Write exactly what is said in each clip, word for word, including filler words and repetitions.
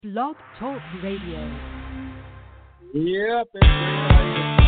Blog Talk Radio. Yep, it's great.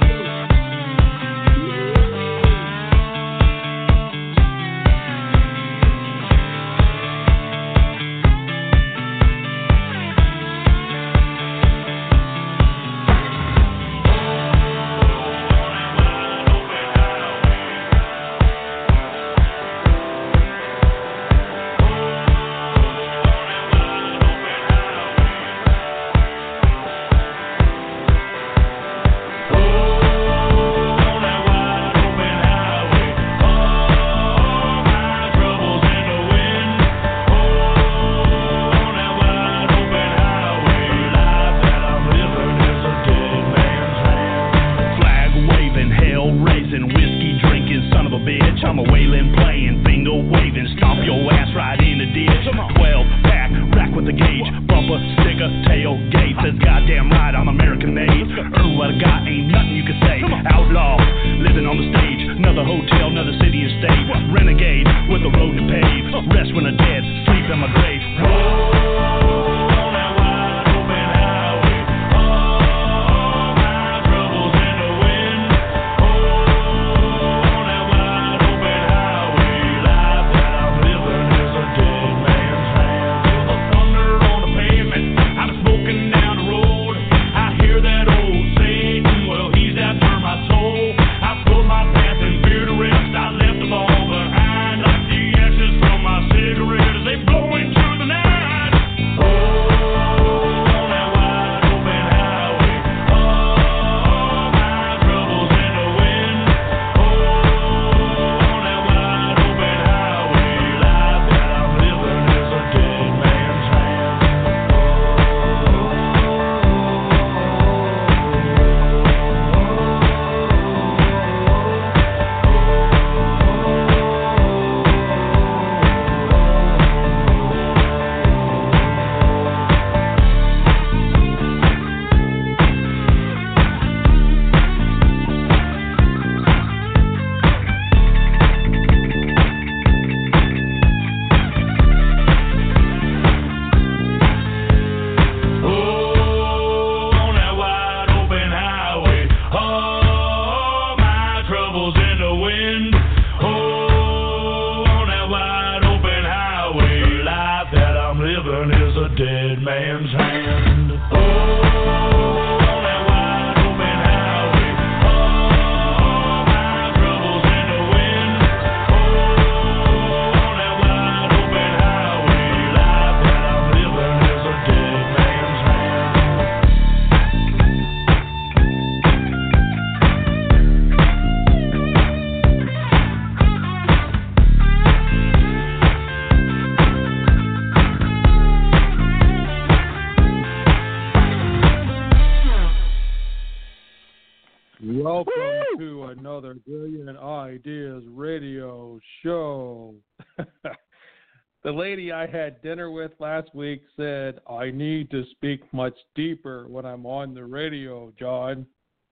The lady I had dinner with last week said, I need to speak much deeper when I'm on the radio, John.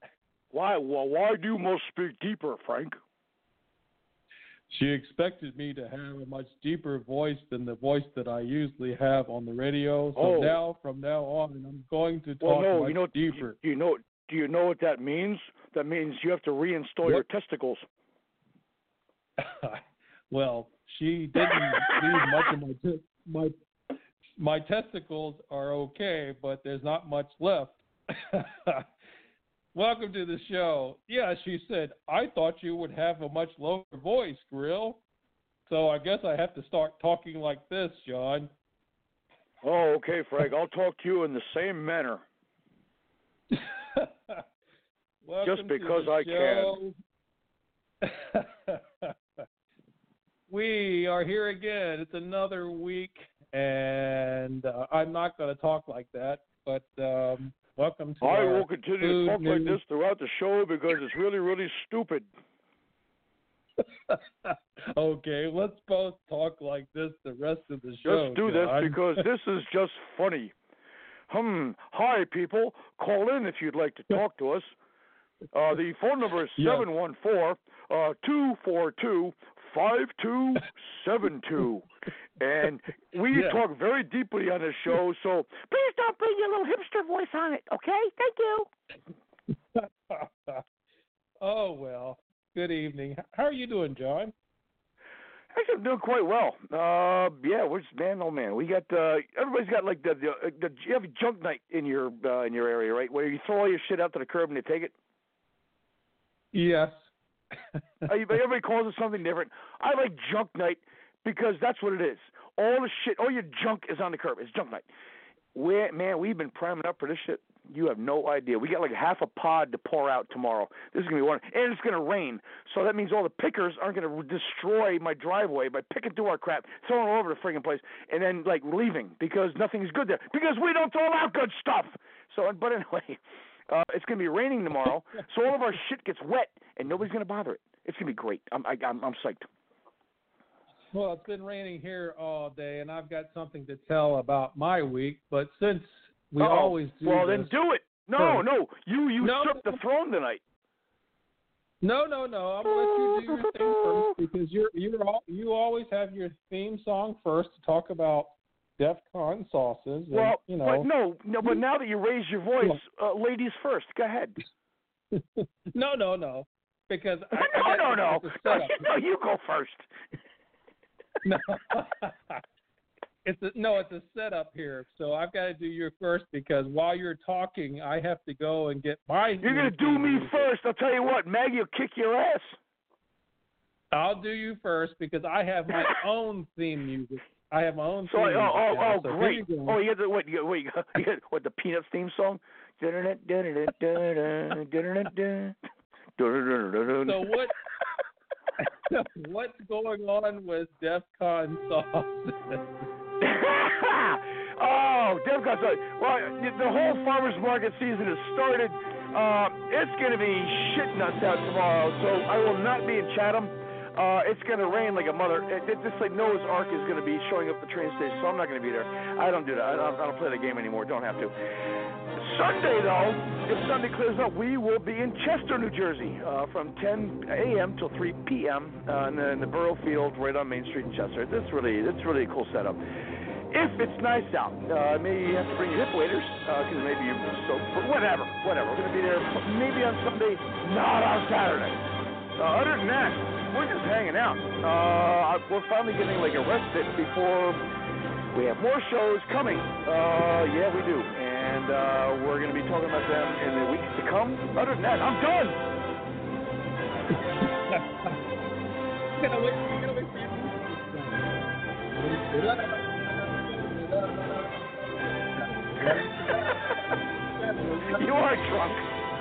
Why? Well, why do you must speak deeper, Frank? She expected me to have a much deeper voice than the voice that I usually have on the radio. So oh. now, from now on, I'm going to well, talk no, much you know, deeper. Do you know? Do you know what that means? That means you have to reinstall what? your testicles. Well, she didn't leave much of my, te- my my testicles are okay, but there's not much left. Welcome to the show. Yeah, she said, I thought you would have a much lower voice, Grill. So I guess I have to start talking like this, John. Oh, okay, Frank. I'll talk to you in the same manner. Just because I show. can. We are here again. It's another week, and uh, I'm not going to talk like that, but um, welcome to I our will continue to talk news. like this throughout the show because it's really, really stupid. Okay, let's both talk like this the rest of the show. Let's do John. this because this is just funny. Hmm. Hi, people. Call in if you'd like to talk to us. Uh, the phone number is seven one four, two four two, five two seven two. And we Yeah. talk very deeply on this show, so please don't bring your little hipster voice on it, okay? Thank you. Oh, well. Good evening. How are you doing, John? Actually, I'm doing quite well. Uh, yeah, we're just, man, oh man, we got uh, everybody's got like the the, the you have a junk night in your uh, in your area, right? Where you throw all your shit out to the curb and they take it. Yes. Everybody calls it something different. I like junk night because that's what it is. All the shit, all your junk is on the curb. It's junk night. We man, we've been priming up for this shit. You have no idea. We got like half a pod to pour out tomorrow. This is gonna be one, and it's gonna rain. So that means all the pickers aren't gonna destroy my driveway by picking through our crap, throwing it all over the friggin' place, and then like leaving because nothing's good there because we don't throw out good stuff. So, but anyway, uh, it's gonna be raining tomorrow, so all of our shit gets wet, and nobody's gonna bother it. It's gonna be great. I'm I, I'm, I'm psyched. Well, it's been raining here all day, and I've got something to tell about my week. But since we Uh-oh. always do well, this, then do it. No, first. no, you usurped No. the throne tonight. No, no, no. I'm gonna let you do your thing first because you're you're all, you always have your theme song first to talk about DEF CON sauces. And, Well, you know, but no, no, but now that you raised your voice, uh, ladies first. Go ahead. no, no, no. Because I, no, I no, no, it's a no, setup. no. You go first. No. It's a, no, it's a setup here. So I've got to do you first because while you're talking, I have to go and get my. You're gonna do me music. first. I'll tell you what, Maggie will kick your ass. I'll do you first because I have my own theme music. I have my own So, theme oh, music. oh, now. oh, So here great. you go. Oh, you got the what? You got, wait, you got what? The Peanuts theme song. So what? What's going on with DEF CON sauces? Oh, DEF CON sauce. Well, the whole farmers market season has started. Uh, it's going to be shit nuts out tomorrow, so I will not be in Chatham. Uh, it's going to rain like a mother. It, it, it's like Noah's Ark is going to be showing up at the train station, so I'm not going to be there. I don't do that. I don't, I don't play the game anymore. Don't have to. Sunday, though, if Sunday clears up, we will be in Chester, New Jersey, uh, from ten a.m. till three p.m. Uh, in, the, in the Borough Field, right on Main Street in Chester. It's really, it's really a cool setup. If it's nice out, uh, maybe you have to bring your hip waders, because uh, maybe you're so, but whatever, whatever. We're going to be there maybe on Sunday, not on Saturday. Uh, other than that, we're just hanging out. Uh, we're finally getting like a respite before we have more shows coming. Uh, yeah, we do. And uh, we're going to be talking about them in the weeks to come. Other than that, I'm done. You gotta wait, you gotta wait for your You are drunk.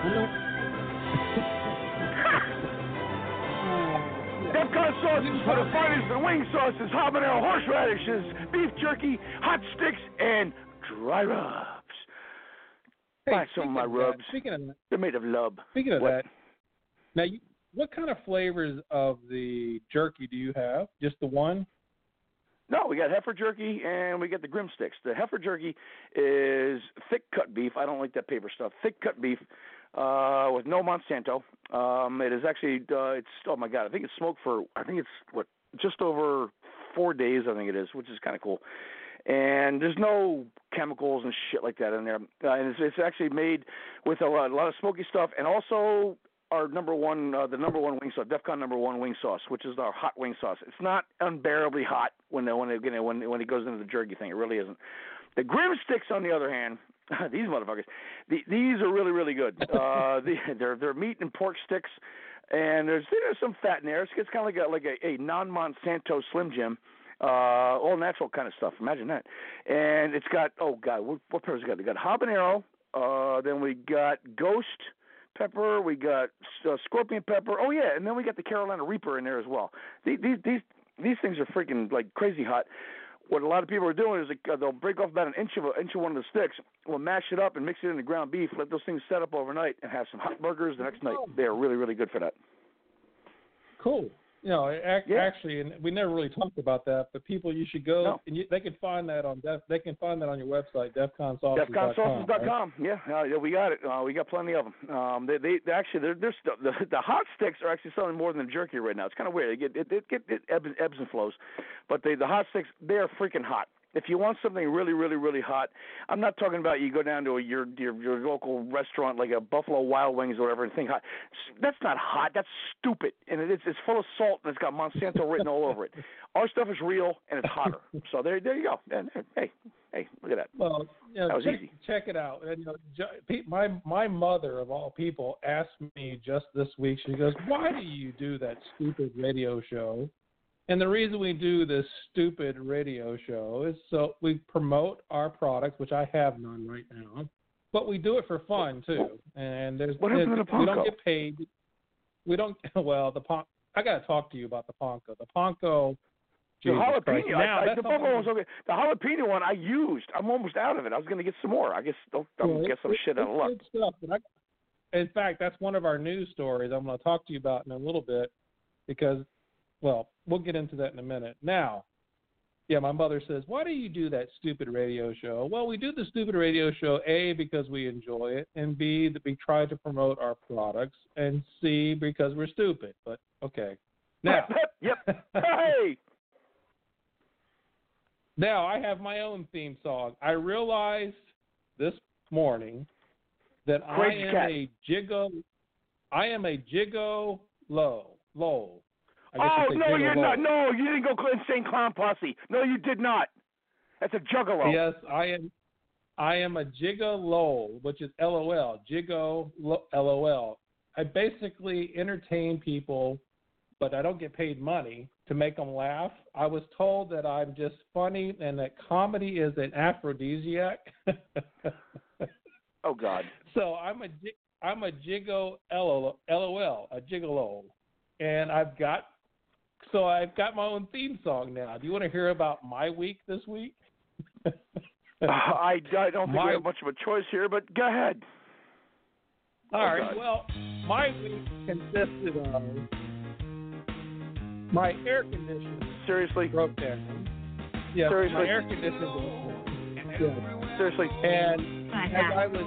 DEF CON sauces for the finest in wing sauces, habanero, horseradishes, beef jerky, hot sticks, and dry rubs. Hey, Buy some of speaking my of that- rubs. Speaking of that, They're made of love. speaking of What? that, now you, what kind of flavors of the jerky do you have? Just the one? No, we got heifer jerky and we got the Grim Sticks. The heifer jerky is thick cut beef. I don't like that paper stuff. Thick cut beef uh, with no Monsanto. Um, it is actually, uh, it's oh my god, I think it's smoked for, I think it's what, just over four days. I think it is, which is kind of cool. And there's no chemicals and shit like that in there. Uh, and it's, it's actually made with a lot, a lot of smoky stuff, and also our number one, uh, the number one wing sauce, DEF CON number one wing sauce, which is our hot wing sauce. It's not unbearably hot when when it, when when it goes into the jerky thing. It really isn't. The Grim Sticks, on the other hand, these motherfuckers, the, these are really really good. Uh, the, they're they're meat and pork sticks, and there's there's some fat in there. It's, it's kind of like a like a, a non Monsanto Slim Jim. Uh, all natural kind of stuff. Imagine that. And it's got, oh God, what, what peppers it got? They got habanero. Uh, then we got ghost pepper. We got uh, scorpion pepper. Oh yeah, and then we got the Carolina Reaper in there as well. These these these, these things are freaking like crazy hot. What a lot of people are doing is like, uh, they'll break off about an inch of a, inch of one of the sticks. We'll mash it up and mix it in the ground beef. Let those things set up overnight and have some hot burgers the next night. They are really really good for that. Cool. You know, ac- Yeah. actually, and we never really talked about that, but people, you should go No. and you, they can find that on Def, they can find that on your website, defcon sauces dot com. defcon sauces dot com. Right? Yeah, uh, yeah, we got it. Uh, we got plenty of them. Um, they, they, they actually, they're, they're st- the, the hot sticks are actually selling more than the jerky right now. It's kind of weird. They get it, it, it, it ebbs, ebbs and flows, but they, the hot sticks, they are freaking hot. If you want something really, really, really hot, I'm not talking about you go down to a, your, your your local restaurant like a Buffalo Wild Wings or whatever and think hot. That's not hot. That's stupid, and it's it's full of salt and it's got Monsanto written all over it. Our stuff is real and it's hotter. So there, there you go. And, hey, hey, look at that. Well, you know, that was check, easy. check it out. And, you know, ju- my my mother of all people asked me just this week. She goes, "Why do you do that stupid radio show?" And the reason we do this stupid radio show is so we promote our products, which I have none right now, but we do it for fun too. And there's, what happened to the we Ponko? don't get paid. We don't. Well, the Pon- I got to talk to you about the Ponko. The Ponko. The Jesus jalapeno. Christ. Now, I, I, that's the something- Buffalo was okay. The jalapeno one I used. I'm almost out of it. I was going to get some more. I guess I'll, I'll Well, get some it- shit out of it's luck. good stuff. And I, in fact, that's one of our news stories I'm going to talk to you about in a little bit because, well, we'll get into that in a minute. Now, yeah, my mother says, "Why do you do that stupid radio show?" Well, we do the stupid radio show, A, because we enjoy it, and B, that we try to promote our products, and C, because we're stupid. But, okay. Now, Yep. Hey. now I have my own theme song. I realized this morning that Crazy I am cat. a jiggo, I am a jiggo low, low. I guess Oh, you say no, you're gigolo. not. No, you didn't go insane clown posse. No, you did not. That's a juggalo. Yes, I am. I am a gigolo, which is L O L, jiggo L O L. I basically entertain people, but I don't get paid money to make them laugh. I was told that I'm just funny and that comedy is an aphrodisiac. Oh, God. So I'm a ji- I'm a jiggo L O L, a gigolo, and I've got so I've got my own theme song now. Do you want to hear about my week this week? Uh, I, I don't think My- we have much of a choice here, but go ahead. All Oh, right. God. Well, my week consisted of my air conditioner Seriously? broke down. Yeah, Seriously? my air conditioner broke down. Yeah. Seriously? And as I was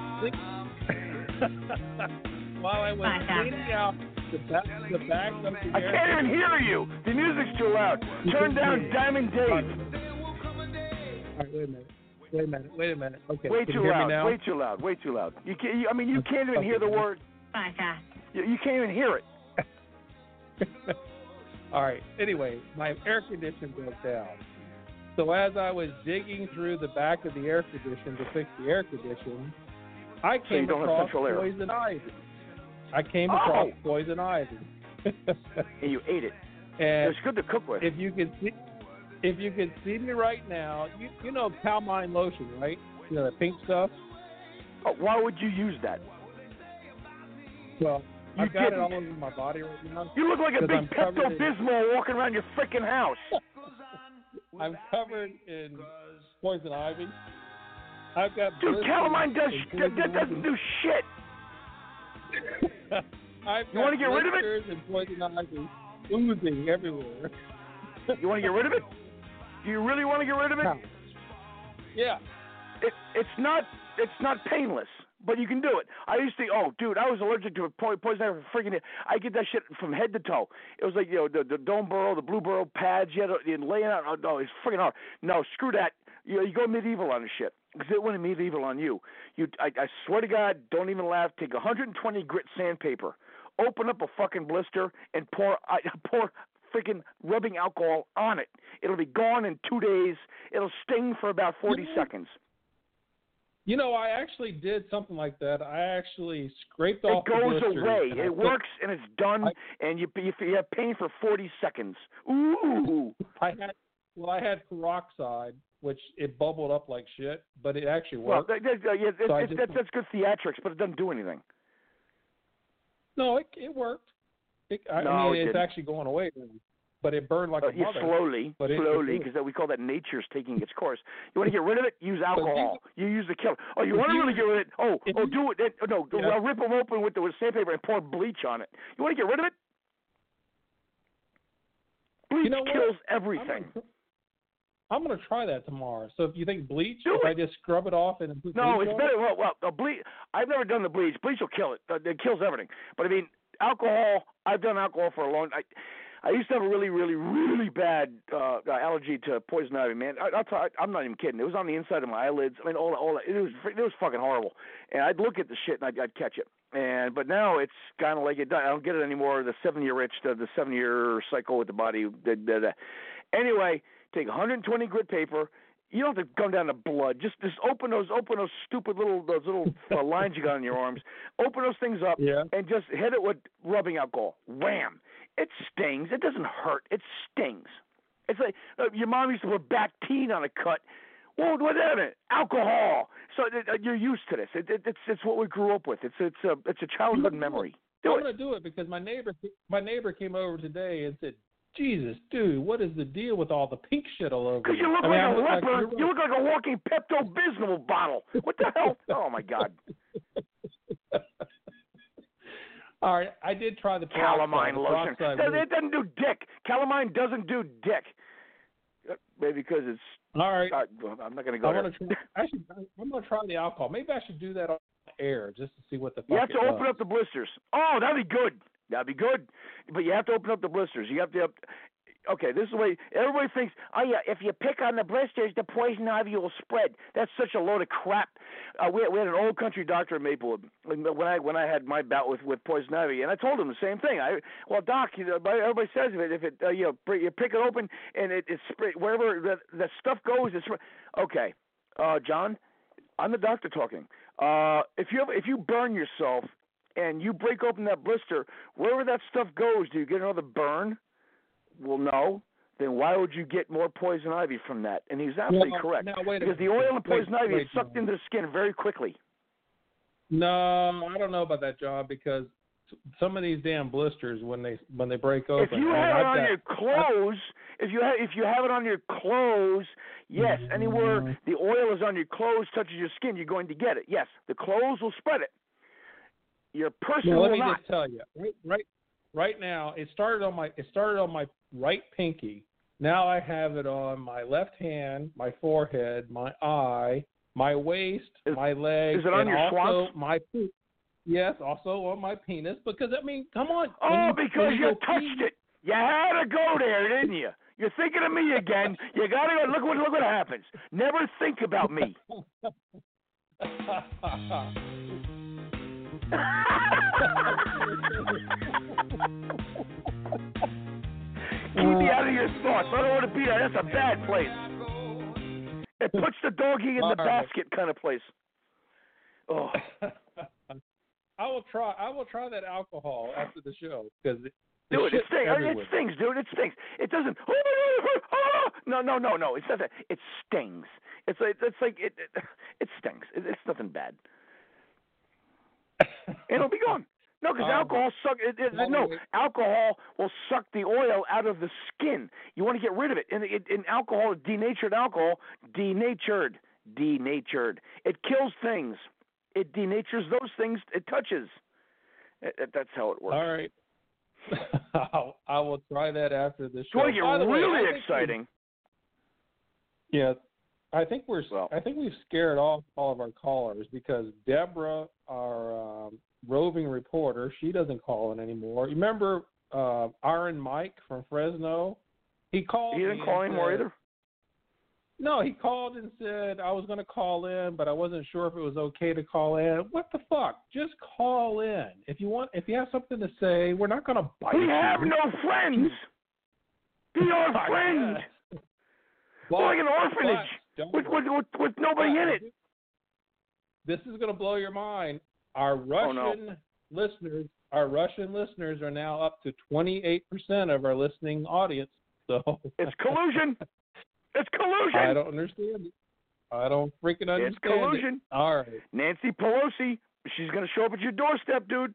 while I was cleaning out the back, the back of the I air can't even hear you. The music's too loud. Turn down Diamond Dave. All right, wait a minute. Wait a minute. Wait a minute. Okay. Way can too you hear loud. me now? Way too loud. Way too loud. You can't. You, I mean, you can't even hear the Okay. word. You, you can't even hear it. All right. Anyway, my air conditioner broke down. So as I was digging through the back of the air conditioner to fix the air conditioner, I you came don't have across central air. poison ivy. I came Oh! across poison ivy. And you ate it. and It's good to cook with. if you could see, if you could see me right now, you you know Calmine lotion, right? You know the pink stuff. Oh, why would you use that? Well, You I've got it didn't. all over my body right now. You look like a 'Cause big I'm covered in- Pepto-Bismol walking around your freaking house. I'm covered in poison ivy. I've got Dude, blisters calamine does and that, poison that doesn't ivy. do shit. I've You wanna got get rid of it? blisters and poison ivy oozing everywhere. You want to get rid of it? Do you really want to get rid of it? Yeah. It it's not it's not painless, but you can do it. I used to oh dude, I was allergic to po- poison ivy for freaking I get that shit from head to toe. It was like you know the the dome burrow, the blue burrow pads, you had to you lay it out. Oh, no, it's freaking hard. No, screw that. You you go medieval on this shit because it went medieval on you. You I, I swear to God, don't even laugh. Take one hundred twenty grit sandpaper, open up a fucking blister, and pour I, pour freaking rubbing alcohol on it. It'll be gone in two days. It'll sting for about forty Mhm. seconds. You know, I actually did something like that. I actually scraped It off the goes blisters away. and I It put- works and it's done, I- and you, you you have pain for forty seconds. Ooh. I had well, I had peroxide, which it bubbled up like shit, but it actually Well, worked. that, that, uh, yeah, So I that, just- that, that's good theatrics, but it doesn't do anything. No, it it worked. It, I No, mean, it it's didn't. actually going away, but it burned like Uh, a yeah, mother. slowly, but it- slowly, it- because we call that nature's taking its course. You want to get rid of it? Use alcohol. You use the killer. Oh, you if want to you- really get rid of it? Oh, if oh, you- do it. Then, oh, no, Yeah. I'll rip them open with the with sandpaper and pour bleach on it. You want to get rid of it? Bleach You know what? kills everything. I'm gonna try that tomorrow. So if you think bleach, Do if it. I just scrub it off and put No, bleach it's on better. Well, well, the bleach. I've never done the bleach. Bleach will kill it. Uh, It kills everything. But I mean, alcohol. I've done alcohol for a long. I, I used to have a really, really, really bad uh, allergy to poison ivy. Man, I, I'll tell, I'm not even kidding. It was on the inside of my eyelids. I mean, all, all it was, it was fucking horrible. And I'd look at the shit and I'd, I'd catch it. And but now it's kind of like it. I don't get it anymore. The seven-year itch, the, the seven-year cycle with the body. The, the, the. Anyway, take one hundred twenty grit paper. You don't have to come down to blood. Just just open those open those stupid little those little uh, lines you got on your arms. Open those things up Yeah. and just hit it with rubbing alcohol. Wham! It stings. It doesn't hurt. It stings. It's like uh, your mom used to put Bactine on a cut. Well, whatever. Alcohol. So uh, you're used to this. It, it, it's it's what we grew up with. It's it's a it's a childhood memory. Do I'm it. gonna do it because my neighbor my neighbor came over today and said, "Jesus, dude, what is the deal with all the pink shit all over?" Because you look I mean, like I a look like leper. you're You look like a walking Pepto Bismol bottle. What the hell? Oh my God. All right, I did try the Calamine peroxide. The lotion. peroxide No, really- it doesn't do dick. Calamine doesn't do dick. Uh, Maybe because it's. All right, Uh, I'm not going to go I there. want to. Try, I should. I'm gonna try the alcohol. Maybe I should do that on air just to see what the fuck. You have it to open does. up the blisters. Oh, that'd be good. That'd be good. But you have to open up the blisters. You have to. Okay, this is the way everybody thinks. Oh yeah, if you pick on the blisters, the poison ivy will spread. That's such a load of crap. Uh, we, we had an old country doctor in Maplewood when I when I had my bout with, with poison ivy, and I told him the same thing. I well, doc, you know, everybody says if it if it uh, you know you pick it open and it it's wherever the the stuff goes, it's okay. Uh, John, I'm the doctor talking. Uh, if you have, if you burn yourself and you break open that blister, wherever that stuff goes, do you get another burn? Well, no. Then why would you get more poison ivy from that? And he's absolutely Now- correct. now, wait a because the minute. oil and poison Wait- ivy wait, is sucked John. into the skin very quickly. No, I don't know about that, John, because some of these damn blisters when they when they break open. If you and have it I've on got- your clothes, if you have if you have it on your clothes, yes, Mm-hmm. anywhere the oil is on your clothes touches your skin, you're going to get it. Yes, the clothes will spread it. Your person Well, let will me not. just tell you, right, right, right now, it started on my it started on my right pinky. Now I have it on my left hand, my forehead, my eye, my waist, Is- my leg, is it on and your also schwanz? my pe- yes, also on my penis. Because I mean, come on. Oh, when you, because when you go touched pee- it. You had to go there, didn't you? You're thinking of me again. You gotta go. Look what look what happens. Never think about me. Keep me out of your thoughts. I don't want to be there. That's a bad place. It puts the doggy in the All right. basket kind of place. Oh, I will try. I will try that alcohol after the show because it, dude, it shit's stings. everywhere. It stings, dude. It stings. It doesn't. Oh my God! Oh! No, no, no, no. It's not that. It stings. It's like it's like it. It, it stings. It, it's nothing bad. It'll be gone. No, because Um, alcohol suck. It, it, well, no, wait. alcohol will suck the oil out of the skin. You want to get rid of it. And, it, and alcohol, denatured alcohol, denatured, denatured. It kills things. It denatures those things it touches. It, it, that's how it works. All right. I'll, I will try that after the It's show. going to get By the way, really I think exciting. we- yeah, I think we're. Well. I think we've scared off all of our callers because Deborah, our um, roving reporter, she doesn't call in anymore. You remember uh, Iron Mike from Fresno? He called. He me didn't call and anymore said- either. No, he called and said I was going to call in, but I wasn't sure if it was okay to call in. What the fuck? Just call in if you want. If you have something to say, we're not going to bite We you. have no friends. Be our I friend. guess. We're like an orphanage but don't with, with, worry. with, with nobody in it. This is going to blow your mind. Our Russian Oh, no. listeners, our Russian listeners are now up to twenty-eight percent of our listening audience. So It's collusion. It's collusion. I don't understand it. I don't freaking understand It's collusion. it. All right. Nancy Pelosi, she's going to show up at your doorstep, dude.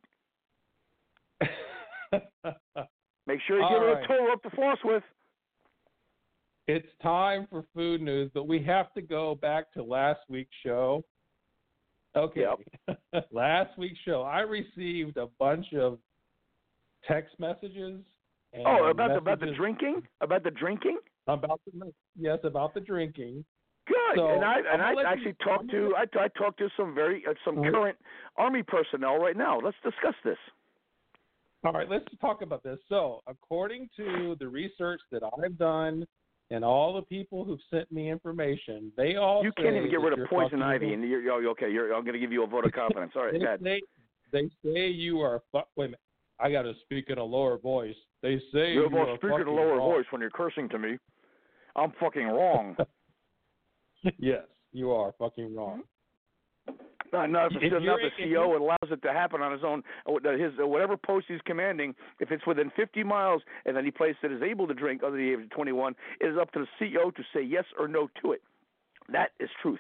Make sure you All give her right. a tool up to floss with. It's time for food news, but we have to go back to last week's show. Okay. Last week's show, I received a bunch of text messages And oh, about the, messages, about the drinking? About the drinking? About the yes, about the drinking. Good. So, and I and I actually you, talked to I, I talked to some very uh, some current Army personnel right now. Let's discuss this. All right, let's talk about this. So, according to the research that I've done and all the people who've sent me information, they all you say can't even get rid that of poison ivy, about, and you're, you're okay. You're, I'm going to give you a vote of confidence. All right, they, go ahead. Say, they say you are. Fu- Wait a minute. I got to speak in a lower voice. They say You're you about are speaking in a fucking lower wrong. voice when you're cursing to me. I'm fucking wrong. Yes, you are fucking wrong. Not, not if, If it's, not you're- the if C O you- allows it to happen on his own. His whatever post he's commanding, if it's within fifty miles and any place that is able to drink under the age of twenty-one, it is up to the C O to say yes or no to it. That is truth.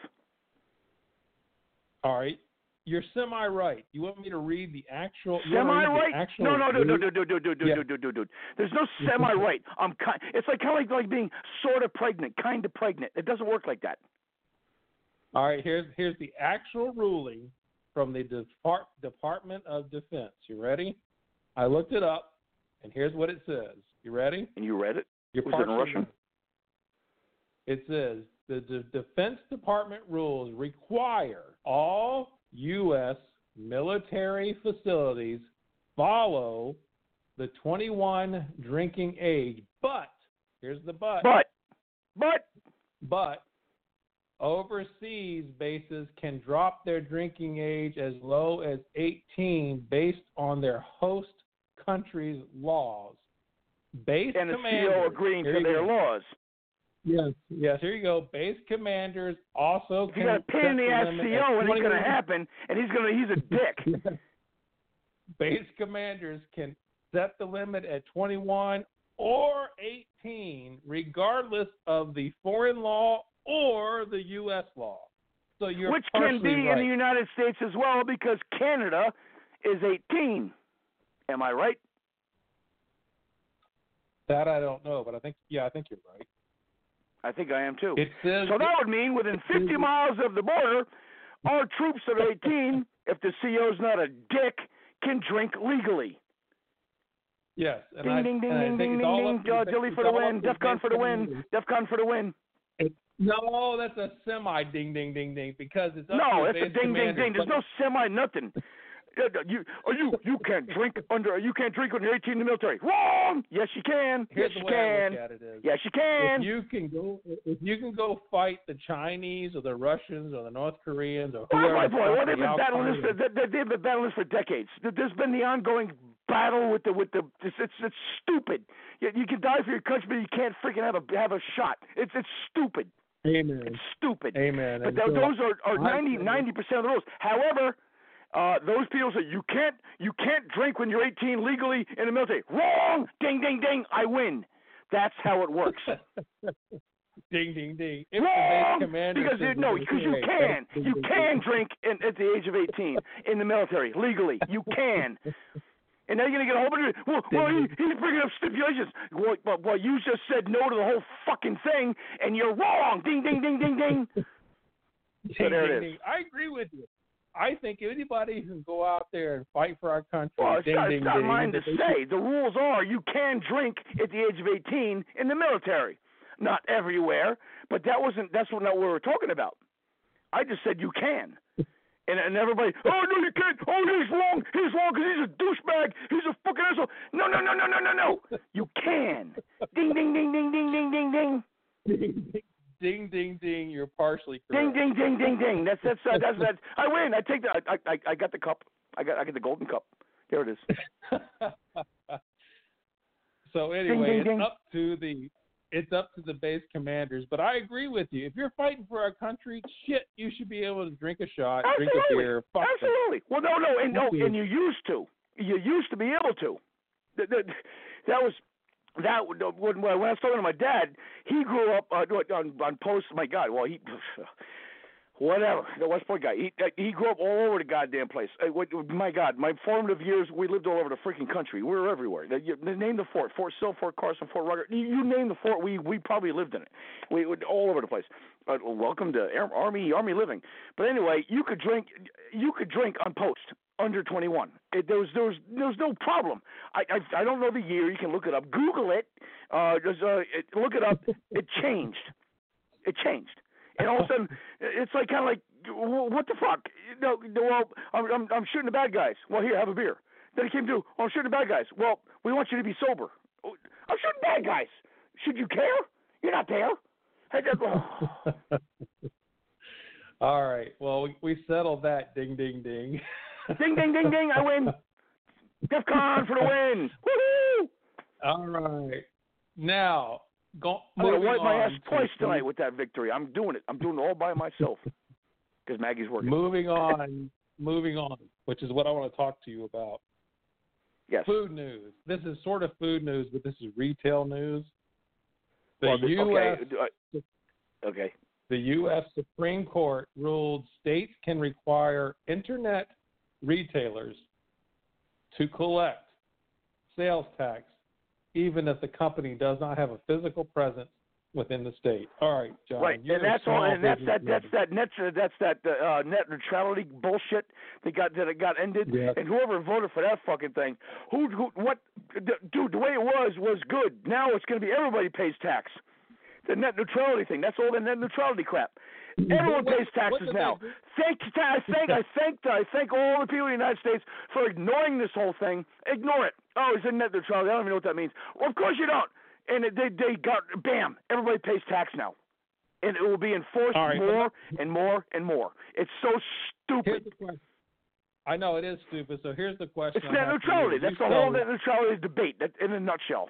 All right. You're semi-right. You want me to read the actual? you Semi want me to read right? the Actual No, no, no, no, root? no, no, no, no, Yeah. no, no, no, no. There's no semi right. I'm kind. It's like kind of like, like being sort of pregnant, kind of pregnant. It doesn't work like that. All right. Here's here's the actual ruling from the Depart- Department of Defense. You ready? I looked it up, and here's what it says. You ready? And you read it? Your Was it in partial- Russian? It says the, the Defense Department rules require all U S military facilities follow the twenty-one drinking age, but here's the but. But, but, But overseas bases can drop their drinking age as low as eighteen based on their host country's laws. Base and the commanders, C O agreeing here to you their go. laws. Yes, yes. Here you go. Base commanders also If you can got a pain in set the ass limit C at O, it ain't going to twenty-one happen, and he's going to he's a dick. Base commanders can set the limit at twenty-one or eighteen, regardless of the foreign law or the U S law. So you're Which can be partially right. in the United States as well, because Canada is eighteen. Am I right? That I don't know, but I think yeah, I think you're right. I think I am too. It says So that would mean within fifty miles of the border, our troops that are eighteen, if the C O's not a dick, can drink legally. yes. And Ding, I, ding, ding, and I ding, think ding, it's ding, all ding. up to- Uh, it's Dilly for the all win. up to DEFCON base for the win. commanders. DEFCON for the win. It, no, that's a semi ding ding ding ding because it's up No, to that's the a base ding, ding, commanders, ding. There's but- no semi nothing. Uh, You, oh, you, you can't drink under. You can't drink when you're eighteen in the military. Wrong. Yes, you can. Here's yes, the you way I can. look at it is, Yes, you can. if you can go, if you can go fight the Chinese or the Russians or the North Koreans or Oh whoever, my the boy, fuck well, they've the been battling this. Al-Qaeda- For, they, they've been battling this for decades. There- There's been the ongoing battle with the with the. It's it's, it's stupid. You, you can die for your country, but you can't freaking have a have a shot. It's it's stupid. Amen. It's stupid. Amen. But And th- so those are are I ninety say- ninety percent of the rules. However, uh, those people say you can't you can't drink when you're eighteen legally in the military. Wrong. Ding ding ding. I win. That's how it works. ding ding ding. If Wrong. the base commander Because says you, no, it's because you okay, can. ding, You ding, can ding. drink in, at the age of eighteen in the military legally. You can. And now you're going to get a whole bunch of, well, well he, he's bringing up stipulations. Well, well, well, you just said no to the whole fucking thing, and you're wrong. Ding, ding, ding, ding, ding. Ding, So there ding, it is. ding. I agree with you. I think anybody who can go out there and fight for our country, Well, it's ding, not, ding, it's not ding, mine to that they say. The rules are you can drink at the age of eighteen in the military. Not everywhere, but that wasn't. That's what not what we were talking about. I just said you can. And, and everybody, oh, no, you can't. Oh, he's wrong. He's wrong because he's a douchebag. He's a fucking asshole. No, no, no, no, no, no, no. You can. Ding, ding, ding, ding, ding, ding, ding, ding. Ding, ding, ding, ding, ding. You're partially Ding, correct. ding, ding, ding, ding. That's that's uh, that's that's. I win. I take the. I, I I got the cup. I got I got the golden cup. There it is. So anyway, ding, it's ding. up to the it's up to the base commanders. But I agree with you. If you're fighting for our country, shit, you should be able to drink a shot, drink a Absolutely. beer. Fuck them. Absolutely. Well, no, no, and no, Thank you. and you used to. You used to be able to. That, that, that was that when when I was talking to my dad. He grew up uh, on on post. My God, well he. Whatever, the West Point guy. He he grew up all over the goddamn place. Uh, what, my God, my formative years, we lived all over the freaking country. We were everywhere. The, you, name the fort: Fort Sill, Fort Carson, Fort Rucker. You, you name the fort, we we probably lived in it. We were all over the place. Uh, welcome to Air, Army Army living. But anyway, you could drink. You could drink on post under twenty-one. It, there was there was there was no problem. I, I I don't know the year. You can look it up. Google it. Uh, just, uh, it look it up. It changed. It changed. And all of a sudden, it's like kind of like, what the fuck? No, well, I'm, I'm I'm shooting the bad guys. Well, here, have a beer. Then it came to, oh, I'm shooting the bad guys. Well, we want you to be sober. I'm shooting bad guys. Should you care? You're not there. I just, oh. All right. Well, we, we settled that. Ding, ding, ding. Ding, ding, ding, ding. I win. DEFCON for the win. Woohoo! All right. Now, go, I'm going to wipe my ass to, twice tonight with that victory. I'm doing it. I'm doing it all by myself because Maggie's working. Moving on. moving on, which is what I want to talk to you about. Yes. Food news. This is sort of food news, but this is retail news. The well, the, U S Okay. okay. The U S Supreme Court ruled states can require internet retailers to collect sales tax even if the company does not have a physical presence within the state. All right, John. Right, and that's all. And that's that. That's that net. That's that uh, net neutrality bullshit that got that it got ended. Yeah. And whoever voted for that fucking thing, who, who, what, dude? The way it was was good. Now it's going to be everybody pays tax. The net neutrality thing. That's all the net neutrality crap. Everyone what, pays taxes now. Thank, I thank, I thank, I thank all the people in the United States for ignoring this whole thing. Ignore it. Oh, it's a net neutrality. I don't even know what that means. Well, of course you don't. And they they got bam. Everybody pays tax now, and it will be enforced right, more and more and more. It's so stupid. I know it is stupid. So here's the question. It's net neutrality. That's the whole net neutrality debate. That, in a nutshell.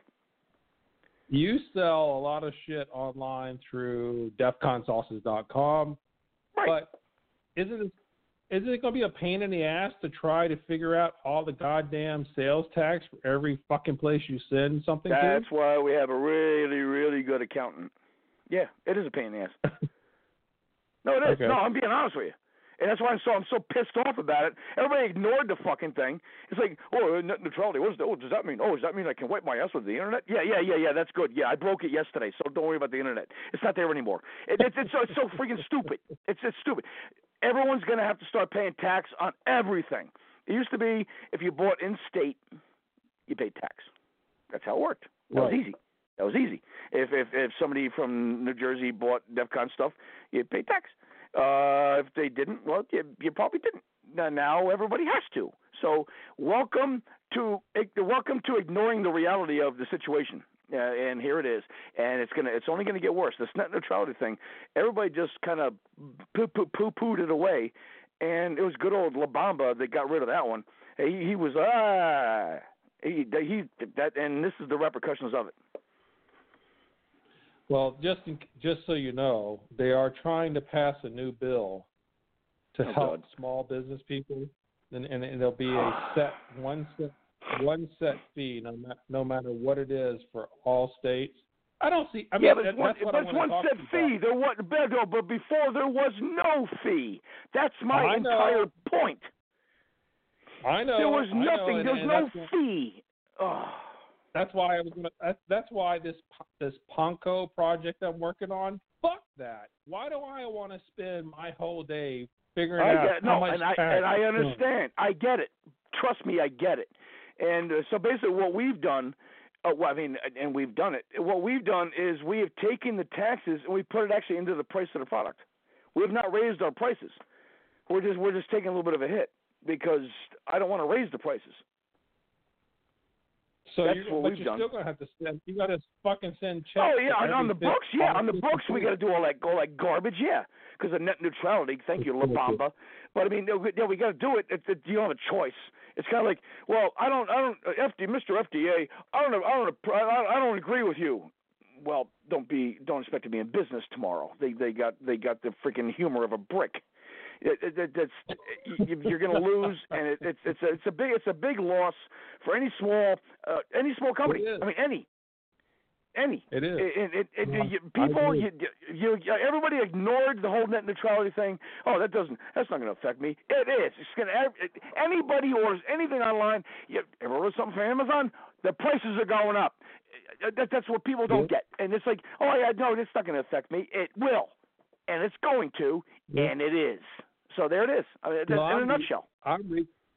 You sell a lot of shit online through defcon sauces dot com, right. but isn't it, isn't it going to be a pain in the ass to try to figure out all the goddamn sales tax for every fucking place you send something That's to? That's why we have a really, really good accountant. Yeah, it is a pain in the ass. No, it is. Okay. No, I'm being honest with you. And that's why I'm so I'm so pissed off about it. Everybody ignored the fucking thing. It's like, oh, net neutrality. What, is that? What does that mean? Oh, does that mean I can wipe my ass with the internet? Yeah, yeah, yeah, yeah. That's good. Yeah, I broke it yesterday, so don't worry about the internet. It's not there anymore. It, it's it's so, it's so freaking stupid. It's it's stupid. Everyone's gonna have to start paying tax on everything. It used to be if you bought in state, you paid tax. That's how it worked. That right. was easy. That was easy. If if if somebody from New Jersey bought DEFCON stuff, you paid tax. Uh, if they didn't, well, you, you probably didn't. Now everybody has to. So welcome to welcome to ignoring the reality of the situation. Uh, and here it is. And it's gonna it's only gonna get worse. This net neutrality thing, everybody just kind of poo poo poo pooed it away, and it was good old La Bamba that got rid of that one. He he was ah he he that and this is the repercussions of it. Well, just in, just so you know, they are trying to pass a new bill to oh, help God. small business people, and, and, and there'll be a set one set one set fee, no, no matter what it is, for all states. I don't see. I mean, yeah, but that, one, that's what that's I want one to set talk fee. about. There was Beto, but before there was no fee. That's my I entire know. point. I know. There was I nothing. know, There's and, no and that's, fee. Oh. That's why I was gonna. That's, that's why this this Ponko project I'm working on. Fuck that. Why do I want to spend my whole day figuring I out get, how no, much and I tax and I it's understand. I get it. Trust me, I get it. And uh, so basically, what we've done, uh, well, I mean, and we've done it. What we've done is we have taken the taxes and we put it actually into the price of the product. We have not raised our prices. We're just we're just taking a little bit of a hit because I don't want to raise the prices. So That's you're, what but we've you're done. still gonna have to send. You got to fucking send checks. Oh yeah, on, on the books, yeah, on the books we got to to do all that, all that garbage, yeah, because of net neutrality. Thank you, La Bamba. But I mean, yeah, we got to do it. It, it. You don't have a choice. It's kind of like, well, I don't, I don't, F D, Mister F D A, I don't, I don't, I don't agree with you. Well, don't be, don't expect to be in business tomorrow. They, they got, they got the freaking humor of a brick. It, it, it, it's, you're going to lose, and it, it's it's a it's a big it's a big loss for any small uh, any small company. I mean, any any. It is. It, it, it, Yeah, you, people, you, you, you, everybody ignored the whole net neutrality thing. Oh, that doesn't. That's not going to affect me. It is. It's going to. Anybody orders anything online. You ever order something from Amazon? The prices are going up. That, that's what people don't yeah. get. And it's like, oh yeah, no, it's not going to affect me. It will, and it's going to, yeah. and it is. So there it is. I mean, well, in a I'm, nutshell. I'm re-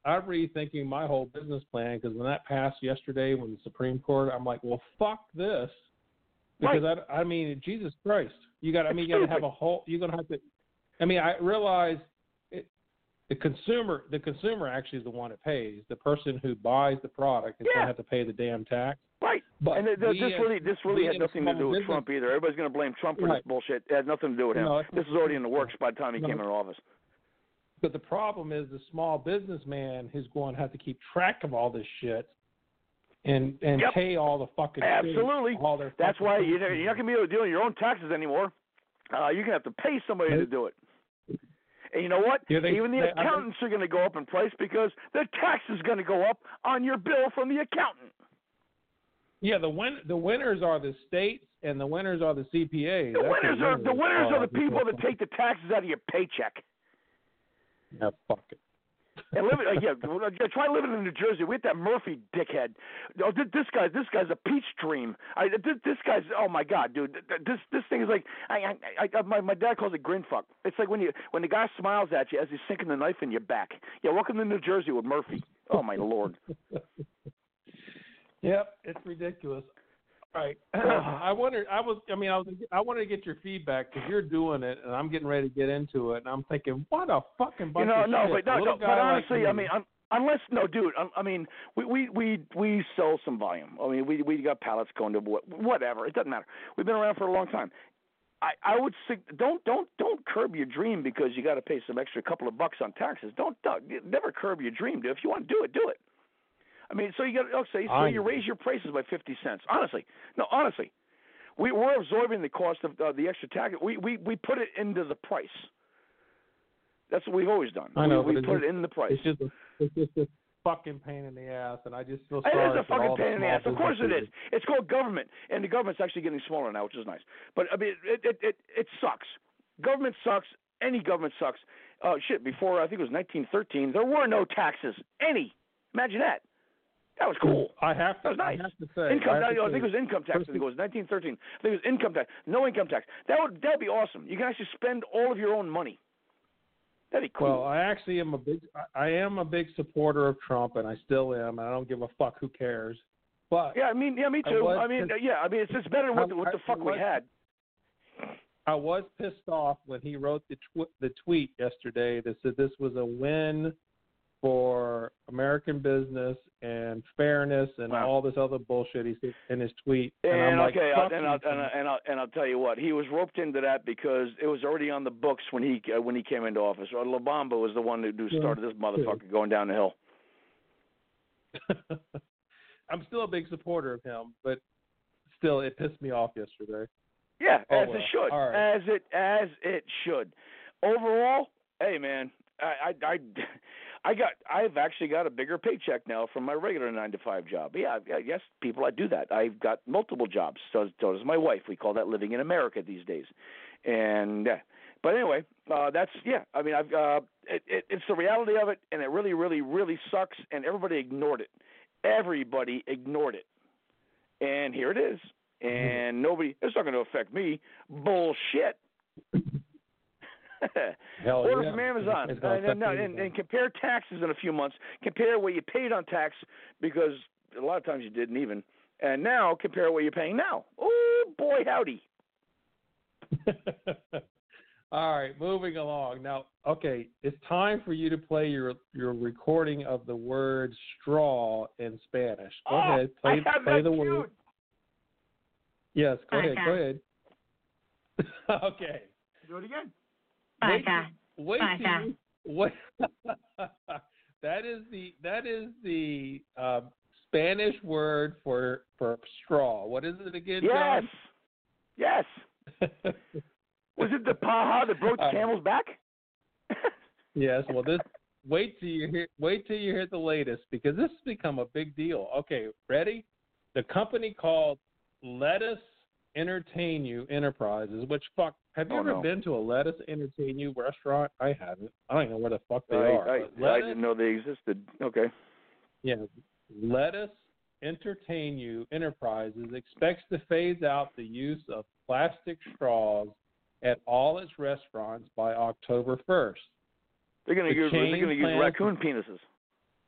I'm rethinking my whole business plan because when that passed yesterday, when the Supreme Court, I'm like, well, fuck this, because Right. I, I mean, Jesus Christ, you got, I mean, It's you got to stupid. have a whole, you're gonna have to. I mean, I realize it, the consumer, the consumer actually is the one that pays. The person who buys the product is Yeah. gonna have to pay the damn tax. Right. But and th- th- we this as- really, this really we had as nothing to small do with business- Trump either. Everybody's going to blame Trump for Right. this bullshit. It had nothing to do with him. No, it's This not- is already in the works by the time he No. came into office. But the problem is the small businessman who's going to have to keep track of all this shit and and Yep. pay all the fucking Absolutely. all their That's fucking why you're, taxes. you're not going to be able to deal with your own taxes anymore. Uh, you're going to have to pay somebody to do it. And you know what? Yeah, they- Even the they- I think- accountants are going to go up in price because the tax is going to go up on your bill from the accountant. Yeah, the win the winners are the states and the winners are the C P As. The That's winners the are the winners are the people because- that take the taxes out of your paycheck. Yeah, fuck it. And live, uh, yeah, try living in New Jersey. We had that Murphy dickhead. Oh, th- this guy, this guy's a peach dream. I, this, this guy's, oh my god, dude, this this thing is like, I, I, I, my my dad calls it grin fuck. It's like when you when the guy smiles at you as he's sinking the knife in your back. Yeah, welcome to New Jersey with Murphy. Oh my lord. Yep, it's ridiculous. All right, I wondered. I was. I mean, I was. I wanted to get your feedback because you're doing it, and I'm getting ready to get into it, and I'm thinking, what a fucking bunch You know, of no, shit. but no, Little no, guy but like honestly, me. I mean, un, unless no, dude, I, I mean, we, we we we sell some volume. I mean, we we got pallets going to what, whatever. It doesn't matter. We've been around for a long time. I, I would say don't don't don't curb your dream because you got to pay some extra couple of bucks on taxes. Don't, don't never curb your dream, dude. If you want to do it, do it. I mean, so you got okay, so I you know. raise your prices by fifty cents. Honestly, no, honestly, we we're absorbing the cost of uh, the extra tax. We we we put it into the price. That's what we've always done. I know, we but we it's put just- it in the price. It's just. A, it's just a fucking pain in the ass, and I just feel It sorry is a for fucking all the pain in the small ass. Of course it businesses. is. It's called government, and the government's actually getting smaller now, which is nice. But I mean, it it it, it sucks. Government sucks. Any government sucks. Uh, shit. Before I think it was nineteen thirteen, there were no taxes. Any. Imagine that. That was cool. I have to. That was nice. I have to say. Income. I, have I, to I say, think it was income tax. I think it was nineteen thirteen. I think it was income tax. No income tax. That would that'd be awesome. You can actually spend all of your own money. That'd be cool. Well, I actually am a big. I am a big supporter of Trump, and I still am. And I don't give a fuck who cares. But yeah, I mean, yeah, me I too. was I, mean, pissed- yeah, I mean, it's it's better than what the, what the I- fuck I we was- had. I was pissed off when he wrote the tw- the tweet yesterday that said this was a win for American business and fairness and Wow. all this other bullshit he said in his tweet. And, And, I'm like, okay, I'll, fuck and, you, I'll, Trump. and, I'll, and, I'll, and I'll tell you what, he was roped into that because it was already on the books when he uh, when he came into office. Or La Bamba was the one who who started this motherfucker going down the hill. I'm still a big supporter of him, but still, it pissed me off yesterday. Yeah, Oh, as well. it should, All right. as it as it should. Overall, hey man, I, I I I got I've actually got a bigger paycheck now from my regular nine to five job. Yeah, yeah, yes, people, I do that. I've got multiple jobs. So, so does my wife. We call that living in America these days. And uh, but anyway, uh, that's yeah. I mean, I've uh, it, it, it's the reality of it, and it really, really, really sucks. And everybody ignored it. Everybody ignored it. And here it is. And nobody, it's not going to affect me. Bullshit. Hell Order yeah. from Amazon. It's gonna And, and, affect and, me. and compare taxes in a few months. Compare what you paid on tax, because a lot of times you didn't even. And now compare what you're paying now. Oh, boy, howdy. All right, moving along. Now, okay, it's time for you to play your your recording of the word straw in Spanish. Go oh, ahead, play I have play that the queued. word. Yes, go ahead, Vaca. go ahead. Okay. Do it again. Wait, Vaca. wait till Vaca. you, wait. that is the that is the uh, Spanish word for for straw. What is it again, Yes. John? Yes. Was it the paha that broke the Uh, camel's back? Yes. Well, this. Wait till you hear. Wait till you hear the latest, because this has become a big deal. Okay, ready? The company called Lettuce Entertain You Enterprises. Which fuck? Have you Oh, ever no. been to a Lettuce Entertain You restaurant? I haven't. I don't even know where the fuck they I, are. I, but I Lettuce, didn't know they existed. Okay. Yeah. Lettuce Entertain You Enterprises expects to phase out the use of plastic straws at all its restaurants by October first. They're going to The use. They're chain going to use plans- raccoon penises.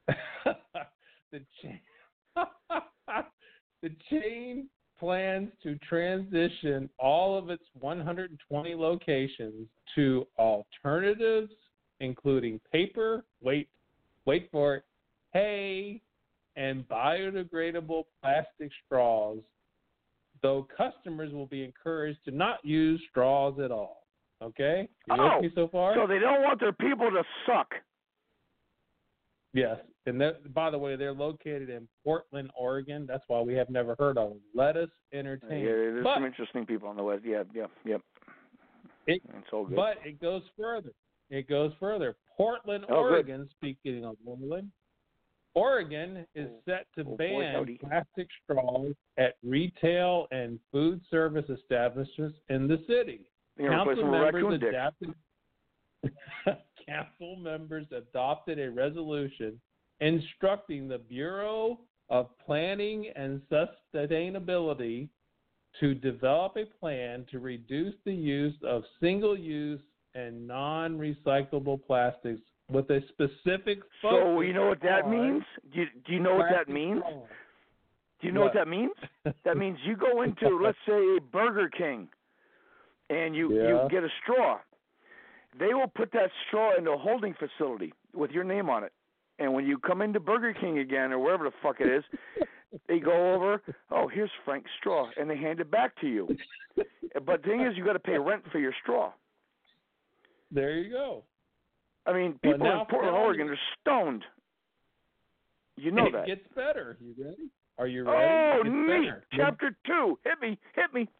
the chain the chain plans to transition all of its one hundred twenty locations to alternatives, including paper, wait, wait for it, hay, and biodegradable plastic straws, though customers will be encouraged to not use straws at all. Okay? You oh, with me so far? So they don't want their people to suck. Yes. And that, by the way, they're located in Portland, Oregon. That's why we have never heard of them. Let us entertain. Yeah, there's but some interesting people on the West. Yeah, yeah, yeah. It, it's all good. But it goes further. It goes further. Portland, oh, Oregon, good. speaking of Portland, Oregon is set to oh, ban boy, plastic straws at retail and food service establishments in the city. Council members adapted. Council members adopted a resolution instructing the Bureau of Planning and Sustainability to develop a plan to reduce the use of single-use and non-recyclable plastics with a specific focus. So you know what that means? Do you, do you know what that means? Straw. Do you know what, what that means? That means you go into, let's say, Burger King, and you, yeah. you get a straw. They will put that straw into a holding facility with your name on it. And when you come into Burger King again or wherever the fuck it is, they go over, oh, here's Frank's straw, and they hand it back to you. But the thing is, you got to pay rent for your straw. There you go. I mean, people well, in Portland, Oregon are stoned. You know it that. It gets better. You ready? Are you ready? Oh, it neat. Better. Chapter two. Hit me. Hit me.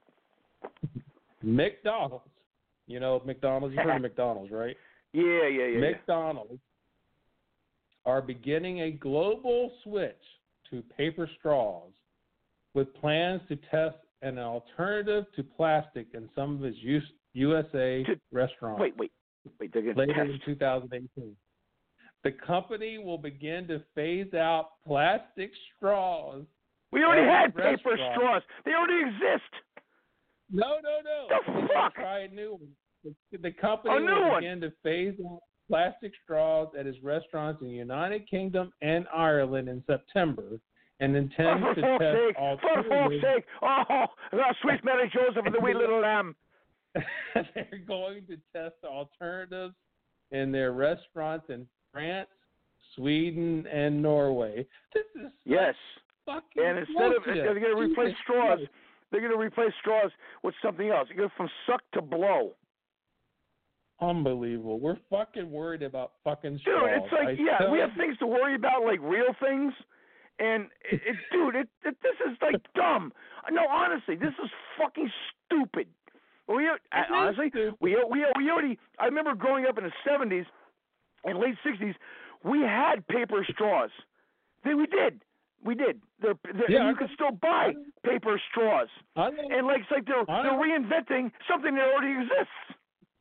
McDonald's. You know McDonald's? You've heard of McDonald's, right? Yeah, yeah, yeah. McDonald's yeah. are beginning a global switch to paper straws with plans to test an alternative to plastic in some of its U S A to, restaurants. Wait, wait. Wait, they're going to later test. in two thousand eighteen. The company will begin to phase out plastic straws. We already had paper restaurants. straws. They already exist. No, no, no. The They fuck? Try a new one. The, the company a new will one. begin to phase out plastic straws at its restaurants in the United Kingdom and Ireland in September, and intends oh, to for test sake. For folks' sake. Oh, oh, sweet Mary Joseph and the wee little lamb. They're going to test alternatives in their restaurants in France, Sweden, and Norway. This is yes. fucking And instead of bullshit. they're going to replace Jesus straws, Christ. they're going to replace straws with something else. You go from suck to blow. Unbelievable. We're fucking worried about fucking Dude, straws. it's like, I yeah, tell we have you. things to worry about, like real things. And, it, it, dude, it, it, this is like dumb. No, honestly, this is fucking stupid. We I, honestly, stupid. we we we already. I remember growing up in the seventies and late sixties. We had paper straws. They, we did, we did. They're, they're, Yeah, and you I can know. still buy paper straws. I know. And like it's like they're I they're know. reinventing something that already exists.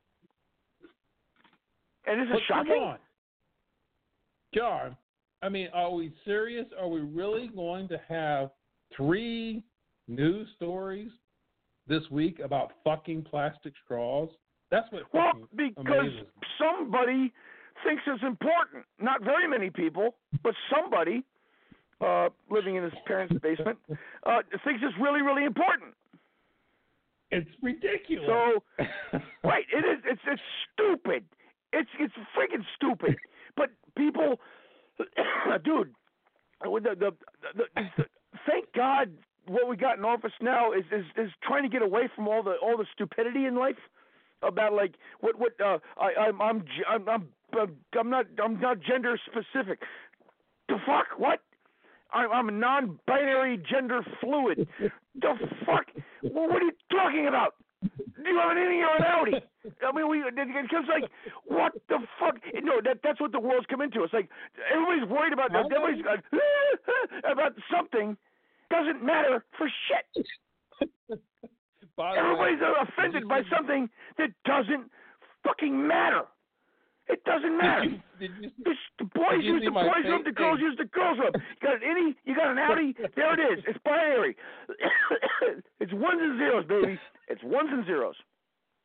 And this is But shocking. come on. John, I mean, are we serious? Are we really going to have three news stories this week about fucking plastic straws? That's what Well, fucking because amazes me. somebody thinks it's important. Not very many people, but somebody uh, living in his parents' basement uh, thinks it's really, really important. It's ridiculous. So, right, it is. It's it's stupid. It's it's freaking stupid. But people, dude, the, the, the, the, the, thank God what we got in office now is, is is trying to get away from all the all the stupidity in life about like what what uh, I I'm I'm I'm I'm I'm not I'm not gender specific. The fuck what? I'm, I'm a non-binary gender fluid. The fuck? Well, what are you talking about? Do you have an innie or an outie? I mean, we it comes like, what the fuck? No, that that's what the world's come into. It's like everybody's worried about everybody's got, about something. Doesn't matter for shit. Everybody's way, offended by something that doesn't fucking matter. It doesn't matter. Did you, did you, It's, the boys use the boys room, the girls use the girls room. You got an innie, you got an outie, there it is. It's binary. It's ones and zeros, baby. It's ones and zeros.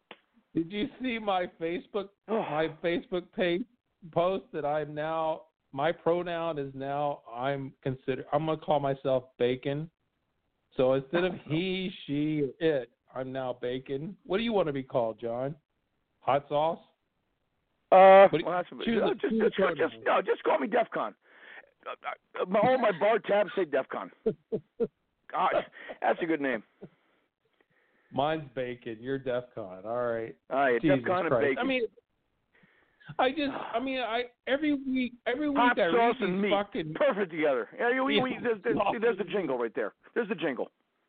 Did you see my Facebook Oh. my Facebook page post that I'm now my pronoun is now I'm consider I'm gonna call myself Bacon. So instead of he, she, or it, I'm now Bacon. What do you want to be called, John? Hot sauce? Uh, What do you- well, that's a, choose no, a- just, choose a just, just, pronoun. no, just call me DEFCON. Uh, uh, my, all my bar tabs say DEFCON. God, that's a good name. Mine's Bacon. You're DEFCON. All right. All right, Jesus DEFCON and Christ. bacon. I mean, I just, I mean, I every week, every week Hot I read sauce these and meat, fucking. perfect together. Yeah, we, we, Yeah, there's, there's, sauce there's the and jingle right there. There's the jingle.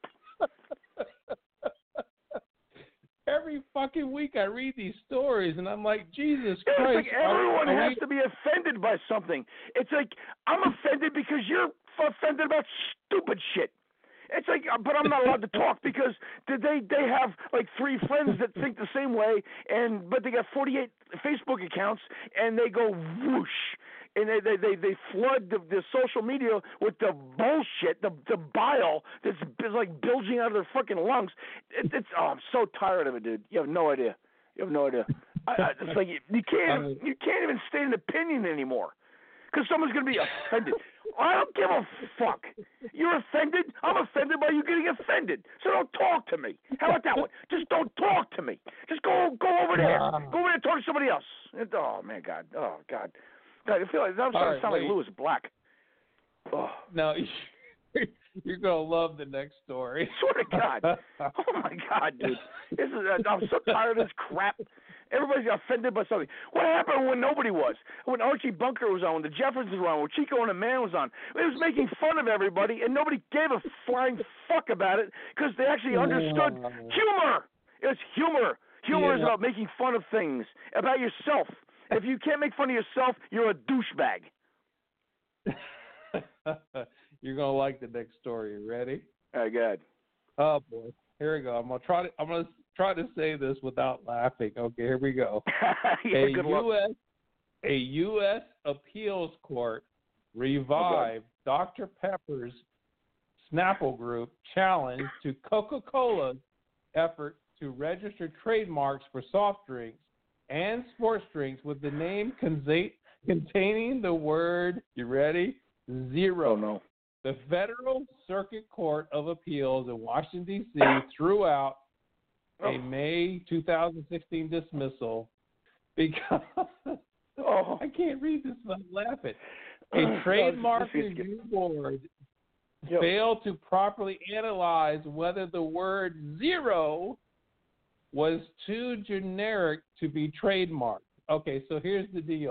Every fucking week I read these stories and I'm like, Jesus Yeah, Christ. it's like everyone are, are has we... to be offended by something. It's like I'm offended because you're offended about stupid shit. It's like, but I'm not allowed to talk because they they have like three friends that think the same way, and but they got forty-eight Facebook accounts, and they go whoosh, and they they they, they flood the, the social media with the bullshit, the the bile that's is like bilging out of their fucking lungs. It, it's oh, I'm so tired of it, dude. You have no idea. You have no idea. I, I, it's like you, you can't you can't even state an opinion anymore because someone's gonna be offended. I don't give a fuck. You're offended? I'm offended by you getting offended. So don't talk to me. How about that one? Just don't talk to me. Just go go over there. Go over there and talk to somebody else. Oh, man, God. Oh, God. God, I feel like that was starting to sound like Lewis Black. Oh. No, you're going to love the next story. Swear to God. Oh, my God, dude. This is, I'm so tired of this crap. Everybody's offended by something. What happened when nobody was? When Archie Bunker was on, when the Jeffersons were on, when Chico and the Man was on. It was making fun of everybody, and nobody gave a flying fuck about it because they actually understood humor. It was humor. Humor yeah. is about making fun of things, about yourself. If you can't make fun of yourself, you're a douchebag. You're gonna like the next story. You ready? All right, good. Oh boy, here we go. I'm gonna try to. I'm gonna try to say this without laughing. Okay, here we go. yeah, a good U S luck. a U S appeals court revived oh, Doctor Pepper's Snapple Group challenge to Coca-Cola's effort to register trademarks for soft drinks and sports drinks with the name containing the word, you ready? Zero. Oh, no. The Federal Circuit Court of Appeals in Washington, D C threw out oh. a May two thousand sixteen dismissal because oh. I can't read this without laughing. A trademark no, review board yep. failed to properly analyze whether the word zero was too generic to be trademarked. Okay, so here's the deal.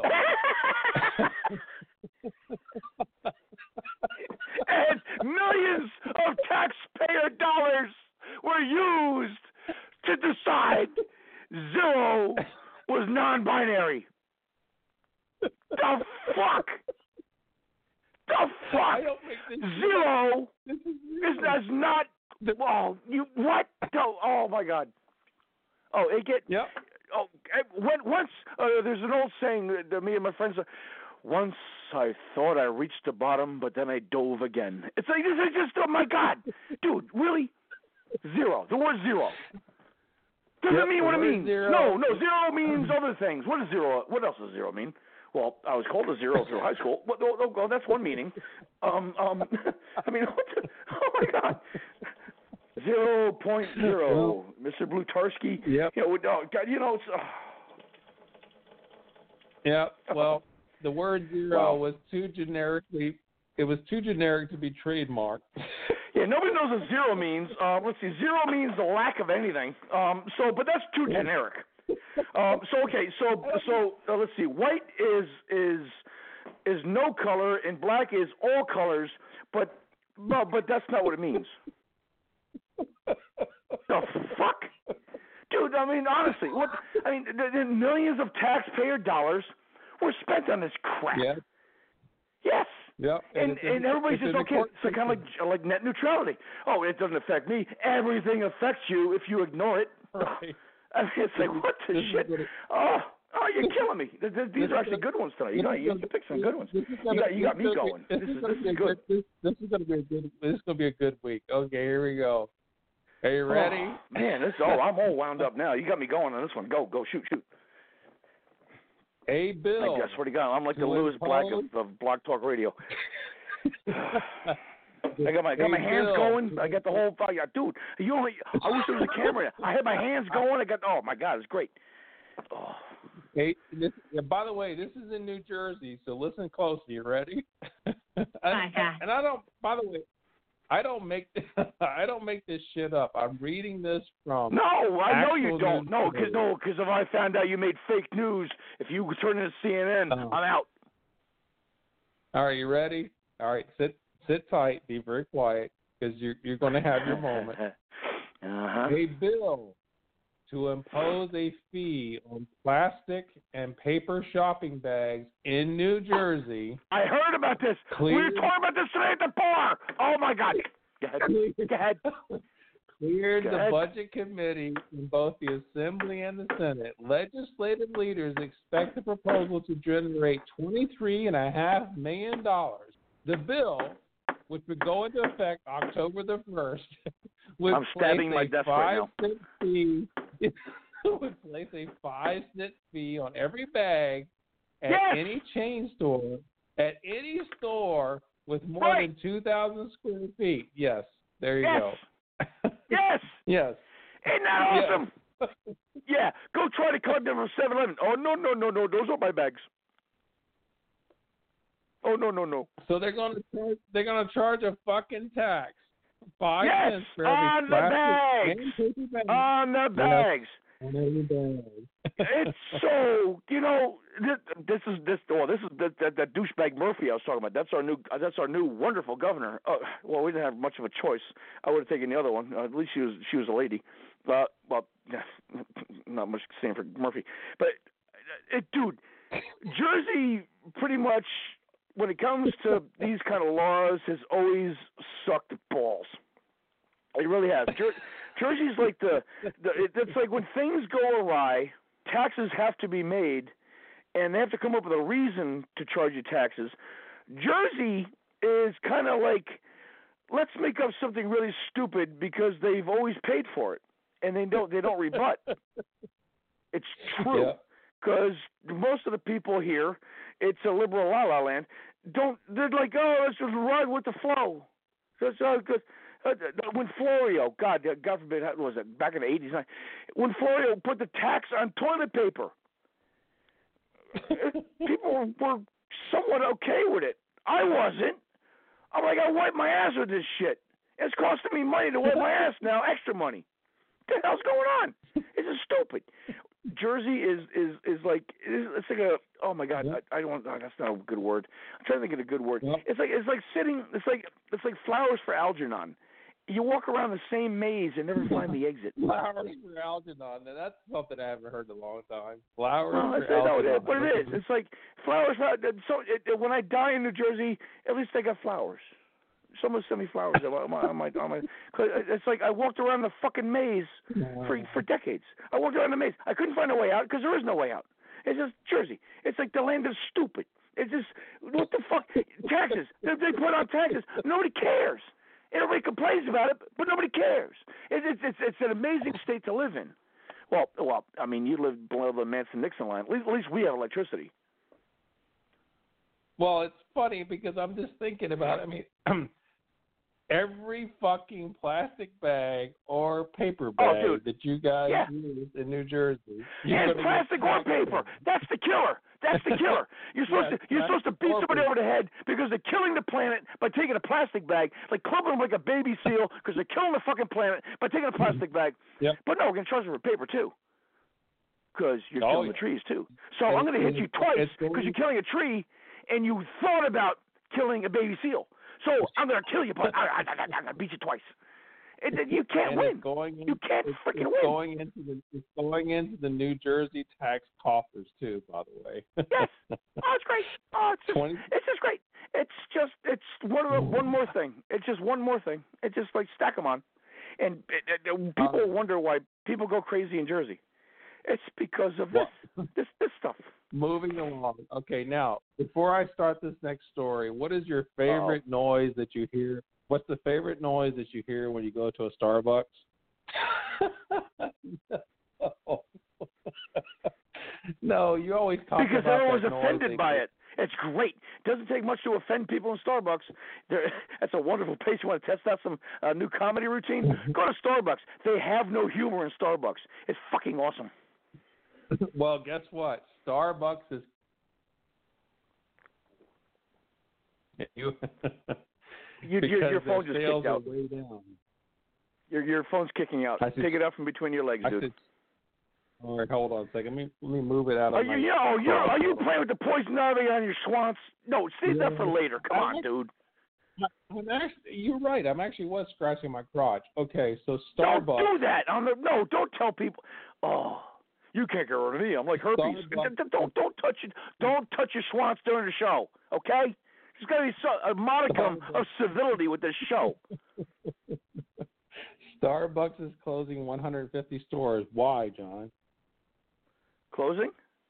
And millions of taxpayer dollars were used to decide zero was non-binary. The fuck? The fuck? I don't make this zero this is, is that's not. Oh, you what? Oh, oh my God. Oh, it get. Yep. Oh, when, once uh, there's an old saying that, that me and my friends. Uh, Once I thought I reached the bottom, but then I dove again. It's like this is just oh my God, dude, really? Zero. The word zero doesn't yep, mean what it means. Zero. No, no, zero means other things. What does zero? What else does zero mean? Well, I was called a zero through high school. Well, oh, oh, that's one meaning. Um, um, I mean, what the, oh my God. Zero point zero, Mister Blutarski. Yep. You know, oh, God, you know, it's. Uh, yeah. Well, the word zero wow. was too generically. It was too generic to be trademarked. Yeah, nobody knows what zero means. Uh, let's see, zero means the lack of anything. Um, so, but that's too generic. Um, so okay, so so uh, let's see. White is is is no color, and black is all colors. But no, but that's not what it means. The fuck, dude? I mean, honestly, what? I mean, the, the millions of taxpayer dollars were spent on this crap. Yeah. Yes. Yeah. And and, and everybody says, okay, it's kind of like like net neutrality. Oh, it doesn't affect me. Everything affects you if you ignore it. Right. I mean, it's like, what the this shit? Gonna, oh, oh, you're killing me. These are actually good ones tonight. You got you, you picked some good ones. You got you got me going. This is this is good. This, this is gonna be a good. This is gonna be a good week. Okay, here we go. Are you ready? Oh, man, this oh, I'm all wound up now. You got me going on this one. Go, go, shoot, shoot. Hey, Bill. I swear to God, I'm like the Lewis Black of, of Blog Talk Radio. I got my I got my hey, hands Bill. going. I got the whole thing. Dude, you only, I wish there was a camera. I had my hands going. I got, oh, my God, it's great. Oh. Hey, this, yeah, by the way, this is in New Jersey, so listen closely. You ready? and, my God. and I don't, by the way, I don't make I don't make this shit up. I'm reading this from. No, I know you don't. No, because because no, because if I found out you made fake news, if you turn into C N N, uh, I'm out. All right, you ready? All right, sit sit tight, be very quiet, because you're you're going to have your moment. uh-huh. Hey, Bill, to impose a fee on plastic and paper shopping bags in New Jersey. I heard about this. Clear, we were talking about this today at the bar. Oh my God. Go ahead. Go ahead. Cleared Go the ahead. Budget Committee in both the Assembly and the Senate. Legislative leaders expect the proposal to generate twenty-three and a half million dollars. The bill, which would go into effect October the first, would I'm stabbing place my a desk right now. five cent fee. would place a five cent fee on every bag at Yes! any chain store, at any store with more Right. than two thousand square feet. Yes, there you Yes. go. Yes. Yes. Isn't that awesome? Yes. Yeah. Go try to collect them from seven eleven. Oh, no, no, no, no. Those are my bags. Oh, no, no, no. So they're going to charge, they're going to charge a fucking tax. Five Yes, cents for every on the plastic bags. and paper bag. On the bags. On every bag. It's so, you know, this, this is this. Oh, this is that, that, that douchebag Murphy I was talking about. That's our new. That's our new wonderful governor. Uh, well, we didn't have much of a choice. I would have taken the other one. Uh, at least she was she was a lady. Uh, well, not much saying for Murphy, but it, dude, Jersey pretty much when it comes to these kind of laws has always sucked balls. It really has. Jer- Jersey's like the, the it, it's like when things go awry, taxes have to be made, and they have to come up with a reason to charge you taxes. Jersey is kind of like, let's make up something really stupid because they've always paid for it, and they don't they don't rebut. It's true, because yeah. most of the people here, it's a liberal la la land. Don't they're like, oh, let's just ride with the flow. That's all good. Uh, when Florio, God, God forbid, what was it back in the eighties? When Florio put the tax on toilet paper, people were somewhat okay with it. I wasn't. I'm like, I wipe my ass with this shit. It's costing me money to wipe my ass now, extra money. What the hell's going on? This is stupid. Jersey is is is like it's like a oh my God yep. I, I don't oh, that's not a good word. I'm trying to think of a good word. Yep. It's like it's like sitting it's like it's like flowers for Algernon. You walk around the same maze and never find the exit. Flowers for Algernon. Now, that's something I haven't heard in a long time. Flowers well, for Algernon. No, but it is. It's like flowers. For, so it, when I die in New Jersey, at least I got flowers. Someone sent me flowers on my, on my, on my, cause it's like I walked around the fucking maze for for decades. I walked around the maze. I couldn't find a way out because there is no way out. It's just Jersey. It's like the land of stupid. It's just, what the fuck? Taxes. They, they put on taxes. Nobody cares. Everybody complains about it, but nobody cares. It's it's it's, it's an amazing state to live in. Well, well, I mean, you live below the Manson-Nixon line. At least, at least we have electricity. Well, it's funny because I'm just thinking about it. I mean, every fucking plastic bag or paper bag oh, that you guys yeah. use in New Jersey. And plastic or paper. That's the killer. That's the killer. You're supposed yes, to you're supposed to beat somebody over the head because they're killing the planet by taking a plastic bag, like clubbing them like a baby seal because they're killing the fucking planet by taking a plastic bag. Yep. But no, we're going to charge them for paper too because you're oh, killing yeah. the trees too. So it's, I'm going to hit you twice because you're killing a tree and you thought about killing a baby seal. So I'm going to kill you, but I, I, I, I'm going to beat you twice. It, it, you can't and win. Going in, you can't it's, freaking it's win. Going into the, it's going into the New Jersey tax coffers too, by the way. Yes. Oh, it's great. Oh, it's just, twenty it's just great. It's just it's one of the, one more thing. It's just one more thing. It's just like stack them on, and it, it, people um, wonder why people go crazy in Jersey. It's because of this well, this this stuff. Moving along. Okay, now before I start this next story, what is your favorite Uh-oh. noise that you hear? What's the favorite noise that you hear when you go to a Starbucks? No, you always talk because about everyone's that noise offended they by make. it. It's great. It doesn't take much to offend people in Starbucks. They're, that's a wonderful place. You want to test out some uh, new comedy routine? Go to Starbucks. They have no humor in Starbucks. It's fucking awesome. Well, guess what? Starbucks is you. You, your, your because phone their just sales kicked out. are way down. Your your phone's kicking out. I said- Take it out from between your legs, I dude. said, all right, hold on a second. Let me let me move it out Are of you, my. yo, you're, are you playing with the poison ivy on your swans? No, save that for Yeah. later. Come I'm on, dude. I'm actually, you're right. I'm actually was scratching my crotch. Okay, so Don't Starbucks. do that. On the no, don't tell people. Oh, you can't get rid of me. I'm like herpes. Starbucks- D- Don't don't touch it. Don't touch your swans during the show. Okay? There's got to be so, a modicum of civility with this show. Starbucks is closing one hundred fifty stores. Why, John? Closing?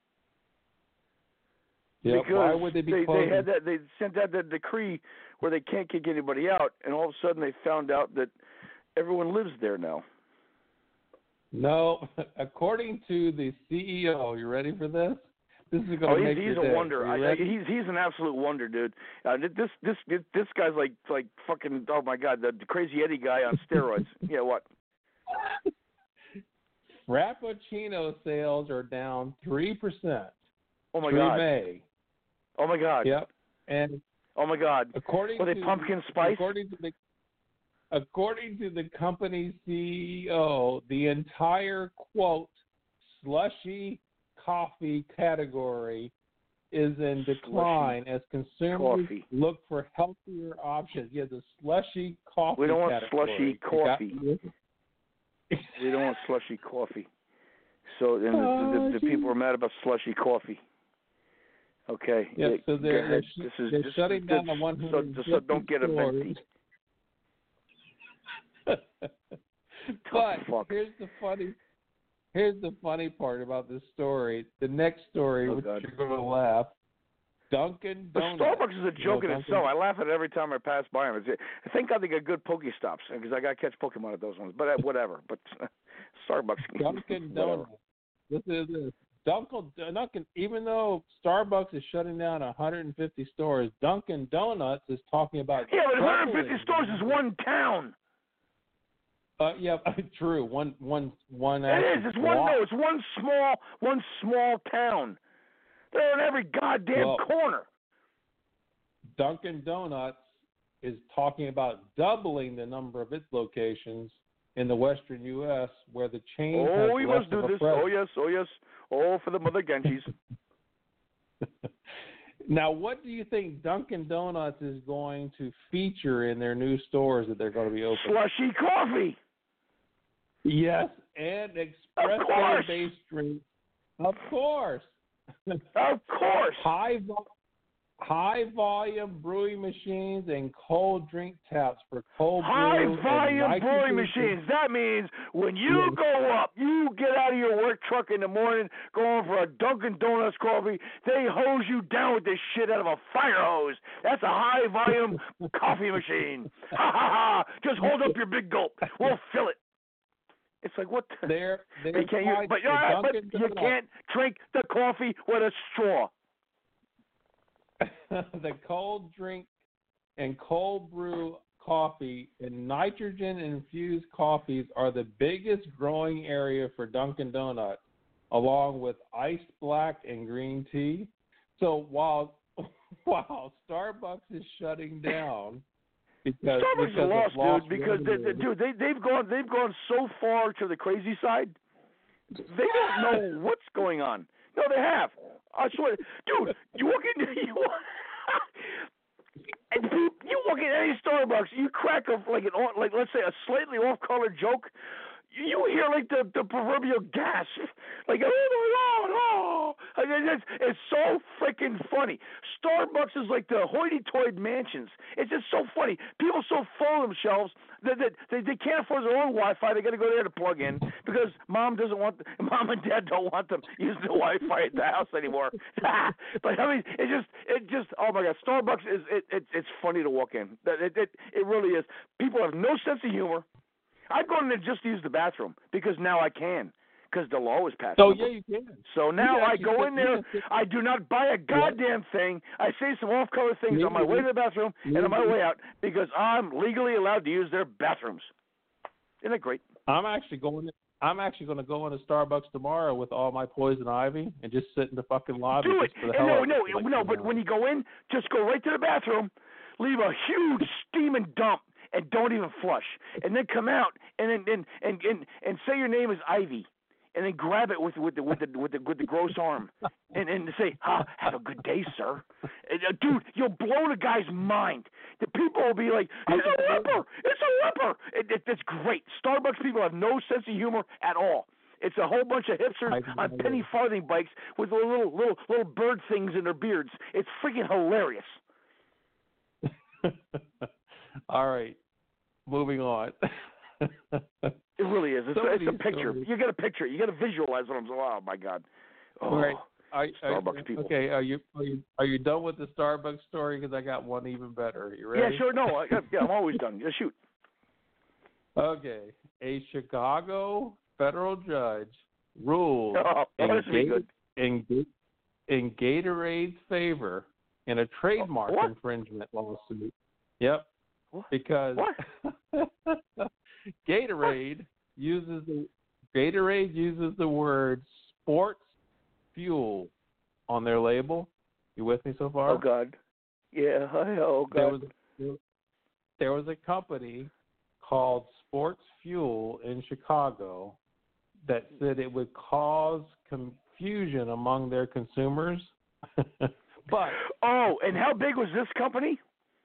Yeah. Because Why would they be they, closing? they had that. They sent out that decree where they can't kick anybody out, and all of a sudden they found out that everyone lives there now. No, according to the C E O, you ready for this? This is going Oh, to he's, make he's your a day. wonder. Are you I, I, ready? he's he's an absolute wonder, dude. Uh, this this this guy's like like fucking. Oh my God, the, the crazy Eddie guy on steroids. Yeah, what? Frappuccino sales are down three percent. Oh my through God. May. Oh my God. Yep. And Oh my God. according Were they to pumpkin spice? According to the according to the company's C E O, the entire quote slushy coffee category is in decline as consumers coffee. look for healthier options. Yeah, the slushy coffee We don't want category. slushy You got coffee. me? We don't want slushy coffee. So and the, the, the, the people are mad about slushy coffee. Okay. Yeah, yeah, so go they're, ahead. they're, sh- this is they're this, shutting this, down the so, one hundred fifty so don't get a stores. venti. But fuck. here's the funny here's the funny part about this story. The next story, Oh, which God. you're going to laugh. Dunkin' But Donuts. Starbucks is a You know joke in Dunkin'? itself. I laugh at it every time I pass by them. It's, thank God they got good Pokestops because I got to catch Pokemon at those ones. But uh, whatever. But uh, Starbucks. Dunkin' whatever. Donuts. This is this. Dunkin', Dunkin', even though Starbucks is shutting down one hundred fifty stores, Dunkin' Donuts is talking about Yeah, but one hundred fifty doubling. stores is one town. Uh, yeah, true. One, one, one. It actual is. It's one. block. No, it's one small, one small town. They're in every goddamn Well, corner. Dunkin' Donuts is talking about doubling the number of its locations in the western U S where the chain has Oh, we less must do of a this. presence. Oh yes, oh yes. Oh, for the mother Genjis. Now, what do you think Dunkin' Donuts is going to feature in their new stores that they're going to be opening? Slushy coffee. Yes, and espresso-based drinks. Of course. Of course. High vo- high volume brewing machines and cold drink taps for cold High brew. and volume brewing nitrogen- machines. That means when you Yes. go up, you get out of your work truck in the morning, going for a Dunkin' Donuts coffee, they hose you down with this shit out of a fire hose. That's a high volume coffee machine. Ha ha ha. Just hold up your big gulp. We'll fill it. It's like, what the? They're, they're But, can't you, tied but, to all right, but Dunkin' you Donuts. can't drink the coffee with a straw. The cold drink and cold brew coffee and nitrogen infused coffees are the biggest growing area for Dunkin' Donuts, along with iced black and green tea. So while while Starbucks is shutting down because Starbucks because is a of loss, lost dude. Because they, revenue, they, dude, they they've gone they've gone so far to the crazy side. They don't know what's going on. No, they have. I swear, dude. You walk into you, and you, you walk in any Starbucks, you crack a like an on- like let's say a slightly off-color joke. You hear like the, the proverbial gasp, like oh my god, oh! I mean, it's, it's so freaking funny. Starbucks is like the hoity-toity mansions. It's just so funny. People so full of themselves that, that they, they can't afford their own Wi-Fi. They got to go there to plug in because mom doesn't want, mom and dad don't want them using the Wi-Fi at the house anymore. But I mean, it just, it just, oh my god, Starbucks is, it, it it's funny to walk in. It, it, it really is. People have no sense of humor. I've gone in there just to use the bathroom because now I can. because the law was passed. Oh, yeah, you can. So now can I actually go sit- in there, you can sit- I do not buy a goddamn thing. I say some off-color things on my way to the bathroom and on my way out because I'm legally allowed to use their bathrooms. Isn't that great? I'm actually going. I'm actually going to go into Starbucks tomorrow with all my poison ivy and just sit in the fucking lobby. Do it. just for the And hell no, of no, it, like, no. But when you go in, just go right to the bathroom, leave a huge steaming dump, and don't even flush. And then come out and then and and and, and say your name is Ivy, and then grab it with with the with the with the, with the gross arm, and and say, "Ha, have a good day, sir." And, uh, dude, you'll blow the guy's mind. The people will be like, "He's a ripper! It's a ripper!" It, it, it's great. Starbucks people have no sense of humor at all. It's a whole bunch of hipsters on penny farthing bikes with little little little bird things in their beards. It's freaking hilarious. All right, moving on. It really is. It's, it's a picture. Stories. You got to picture it. You got to visualize what I'm saying. Oh my God. Oh, All right. Are, Starbucks are, people. Okay, are you, are you are you done with the Starbucks story? Because I got one even better. Are you ready? Yeah, sure. No, I, yeah, I'm always done. Yeah, shoot. Okay, a Chicago federal judge ruled Oh, in, that should be good. in, in Gatorade's favor in a trademark What? infringement lawsuit. Yep. What? Because What? Gatorade what? uses the Gatorade uses the word sports fuel on their label. You with me so far? Oh God. Yeah. Oh God. There was there was a company called Sports Fuel in Chicago that said it would cause confusion among their consumers. But oh, and how big was this company?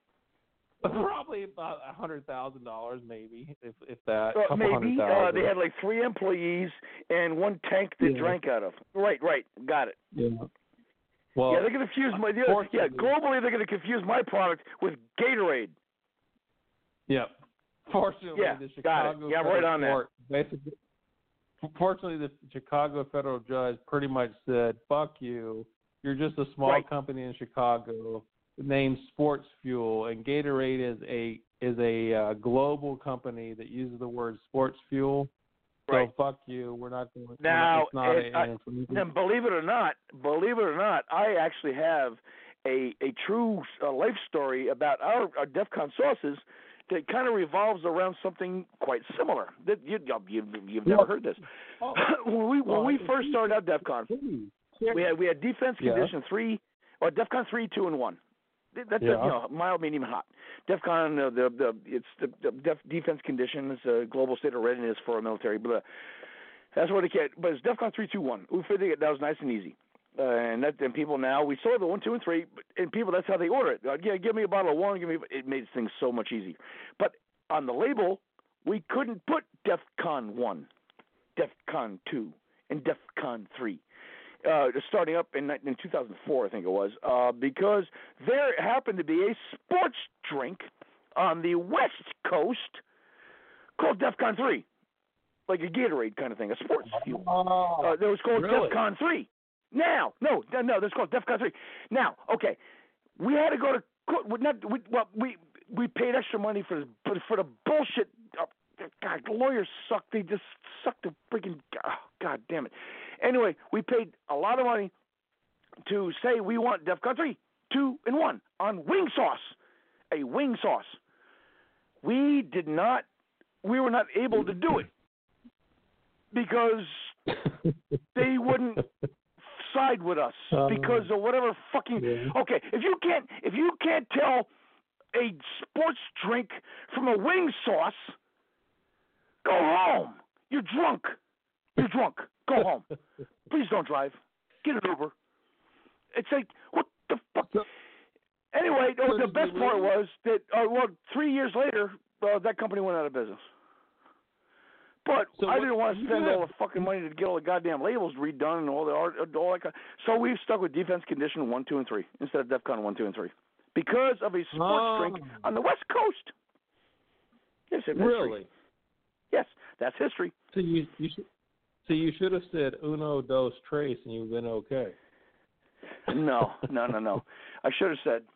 probably about a hundred thousand dollars, maybe, if if that. Uh, couple hundred maybe uh, thousand. they had like three employees and one tank they Yeah. drank out of. Right, right, got it. Yeah. Well, yeah, they're going to confuse my. Yeah, yeah, globally they're going to confuse my product with Gatorade. yeah. Fortunately, Yeah, the got it. Chicago Yeah, federal right on that. court basically. Fortunately, the Chicago federal judge pretty much said, "Fuck you. You're just a small Right. company in Chicago named Sports Fuel, and Gatorade is a is a uh, global company that uses the word sports fuel. So Right. fuck you. We're not going. Now, it's not it- a, I- an infringement. Then believe it or not, believe it or not, I actually have a a true uh, life story about our, our DEFCON sauces that kind of revolves around something quite similar. That you, you've you've never Well, heard this. oh, when we when well, we I- first started out DEFCON, we had we had defense Yeah. condition three, or DEFCON three, two, and one. That's Yeah. a, you know, mild, medium, hot. DEFCON, uh, the the it's the, the def, defense condition. It's a global state of readiness for a military. Blah. That's what it can. But it's DEFCON three, two, one. We figured that was nice and easy. Uh, and that and people now we saw the one, two, and three. But, and people, that's how they order it. Uh, yeah, give me a bottle of one. Give me. It made things so much easier. But on the label, we couldn't put DEFCON one, DEFCON two, and DEFCON three. Uh, starting up in, in two thousand four, I think it was, uh, because there happened to be a sports drink on the West Coast called DEFCON three, like a Gatorade kind of thing, a sports fuel. Oh, Uh, that was called really? DEFCON three. Now, no, no, no, that's called DEFCON three. Now, okay, we had to go to court. We, not, we, well, we we paid extra money for for, for the bullshit. Uh, God, lawyers suck. They just suck the freaking. Oh, God damn it. Anyway, we paid a lot of money to say we want DEFCON three, two, and one on wing sauce, a wing sauce. We did not. We were not able to do it because they wouldn't side with us because of whatever fucking. Yeah. Okay, if you can't, if you can't tell a sports drink from a wing sauce, go home. You're drunk. You're drunk. Go home. Please don't drive. Get an Uber. It's like, what the fuck? So- Anyway, so the did best you part lose? was that, uh, well, three years later, uh, that company went out of business. But So I what- didn't want to you spend have- all the fucking money to get all the goddamn labels redone and all the art, all that kind. So we've stuck with defense condition one, two, and three instead of DEFCON one, two, and three because of a sports Oh. drink on the West Coast. Yes, it's history. Really? Yes, that's history. So you you should so you should have said uno dos tres and you've been okay. No, no, no, no. I should have said.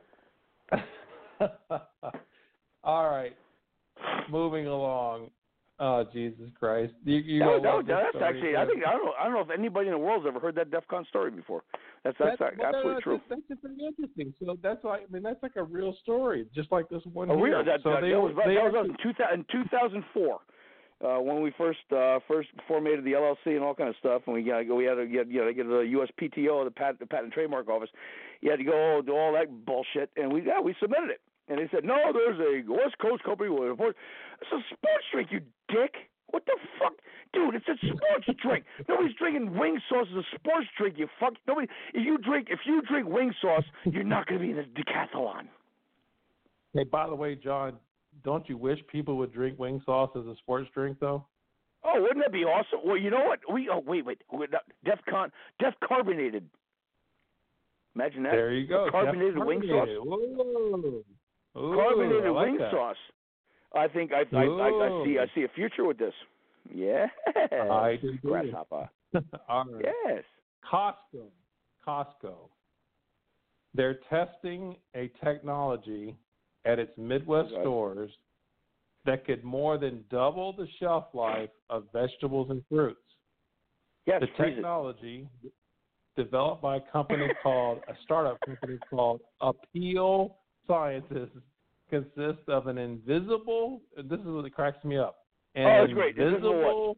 All right. Moving along. Oh, Jesus Christ! You, you that, gonna that, love this that's story, actually. yeah. I think I don't. I don't know if anybody in the world's ever heard that DEF CON story before. That's that's, That's, well, absolutely no, no, true. That's, that's very interesting. So that's why I mean that's like a real story, just like this one Oh, here. really? That, so that, they, that was they that was actually, in, two thousand, in two thousand four. Uh, when we first uh, first formatted the L L C and all kind of stuff, and we got we had to get you know get the U S P T O, the Patent, the Patent and Trademark Office. You had to go do all that bullshit, and we yeah we submitted it, and they said no, there's a West Coast company with a it's a sports drink, you dick. What the fuck, dude? It's a sports drink. Nobody's drinking wing sauce as a sports drink. You fuck. Nobody. If you drink if you drink wing sauce, you're not going to be in the decathlon. Hey, by the way, John, don't you wish people would drink wing sauce as a sports drink, though? Oh, wouldn't that be awesome? Well, you know what? We oh wait wait, wait Def Con Def carbonated. Imagine that. There you go. Carbonated wing sauce. Whoa. Ooh, Carbonated I like wing that. sauce. I think I I, I I see I see a future with this. Yeah. I do. Grasshopper. All right. Yes. Costco. Costco. They're testing a technology at its Midwest Okay. stores that could more than double the shelf life of vegetables and fruits. Yes, The freeze it. technology, developed by a company called, a startup company called Appeal Sciences, consists of an invisible, this is what cracks me up, an Oh, it's great. Invisible invisible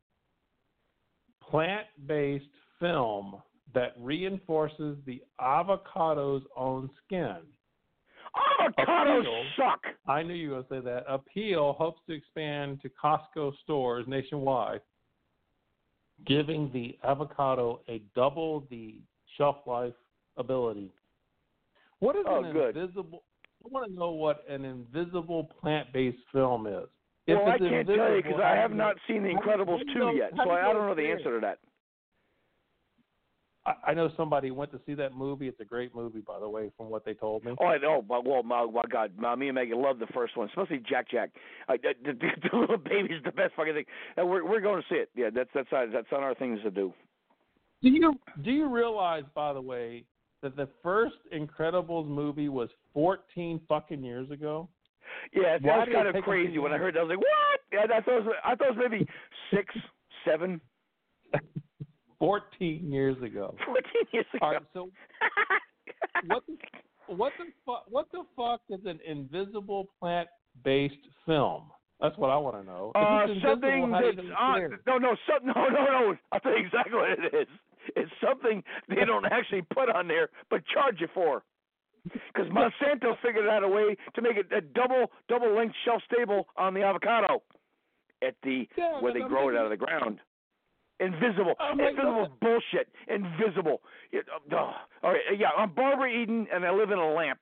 plant-based film that reinforces the avocado's own skin. Avocados Appeal. suck. I knew you were going to say that. Appeal hopes to expand to Costco stores nationwide, giving the avocado a double the shelf life ability. What is Oh, an good. invisible? I want to know what an invisible plant-based film is. If Well, I it's can't tell you invisible, because how I do have you not know- seen The how do- Incredibles how do you two know- yet, how so do you I, know I don't know it's the there? answer to that. I, I know somebody went to see that movie. It's a great movie, by the way, from what they told me. Oh, I know. But, well, my, my God, my, me and Megan love the first one, especially Jack Jack. I, the, the, the little baby's the best fucking thing. And we're we're going to see it. Yeah, that's that's on, that's on our things to do. Do you do you realize, by the way, that the first Incredibles movie was fourteen fucking years ago? Yeah, Why that was did it kind of take crazy them when I so heard that. I was like, what? Yeah, I thought it was, I thought it was maybe six, seven, fourteen years ago. fourteen years ago. All right, so what the what the fu- what the fuck is an invisible plant-based film? That's what I want to know. If Uh, it's invisible, something how do you that's know it's on. there? No, no, some, no, no, no. I'll tell you exactly what it is. It's something they don't actually put on there, but charge you for. Because Monsanto figured out a way to make it a double, double length shelf stable on the avocado at the Yeah, where they I'm grow it thinking- out of the ground. Invisible, I'm like, invisible what bullshit. Invisible. It, uh, oh. All right, yeah. I'm Barbara Eden, and I live in a lamp.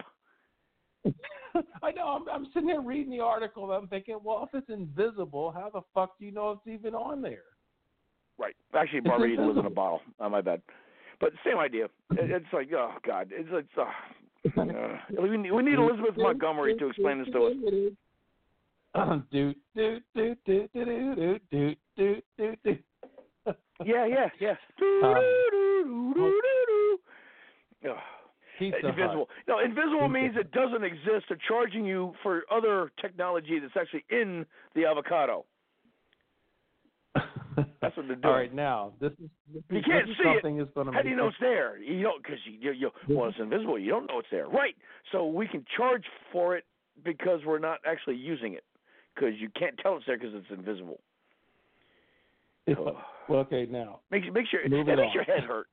I know. I'm, I'm sitting here reading the article, and I'm thinking, well, if it's invisible, how the fuck do you know it's even on there? Right. Actually, It's Barbara Eden lives in a invisible. bottle. Oh, my bad. But same idea. It, it's like, oh God, it's it's. Uh, uh, we need, we need Elizabeth Montgomery to explain this to us. do do do do do do do do do do. Yeah, yeah, yeah. Um, Ugh. Pizza Invisible. No, invisible Pizza means it doesn't exist. They're charging you for other technology that's actually in the avocado. Hut. That's what they're doing. All right, now this is this You is, can't this is see it. something is going to How make do you know it- it's there? You don't because you, you, you well, it's invisible. You don't know it's there, right? So we can charge for it because we're not actually using it because you can't tell it's there because it's invisible. If- Oh. well, okay, now Makes makes your Move that it makes on. your head hurt.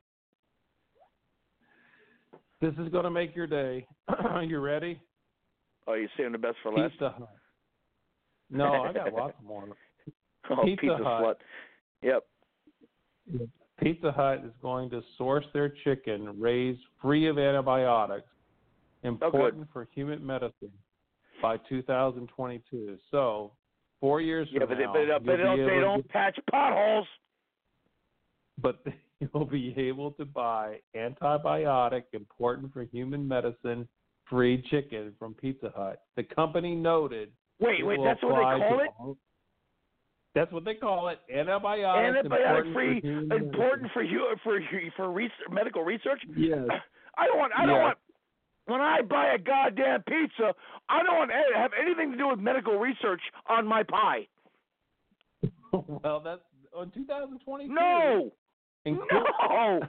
this is going to make your day. You ready? Oh, you're saving the best for last. Pizza Hut. No, I got lots more. Oh, Pizza pizza Hut. slut. Yep. Pizza Hut is going to source their chicken raised free of antibiotics, important for human medicine, by two thousand twenty-two. So, four years Yeah, from but they, now, but, they don't- but you'll they don't, be they able don't to, patch potholes. but you'll be able to buy antibiotic, important for human medicine, free chicken from Pizza Hut. The company noted. Wait, it wait, will that's what they apply call to it? all- That's what they call it. Antibiotics, Antibiotic important free, for human important for you for for research, medical research. medicine. Yes. I don't want. I don't Yeah. want. When I buy a goddamn pizza, I don't want to have anything to do with medical research on my pie. Well, that's on two thousand twenty-two. No. Include, No.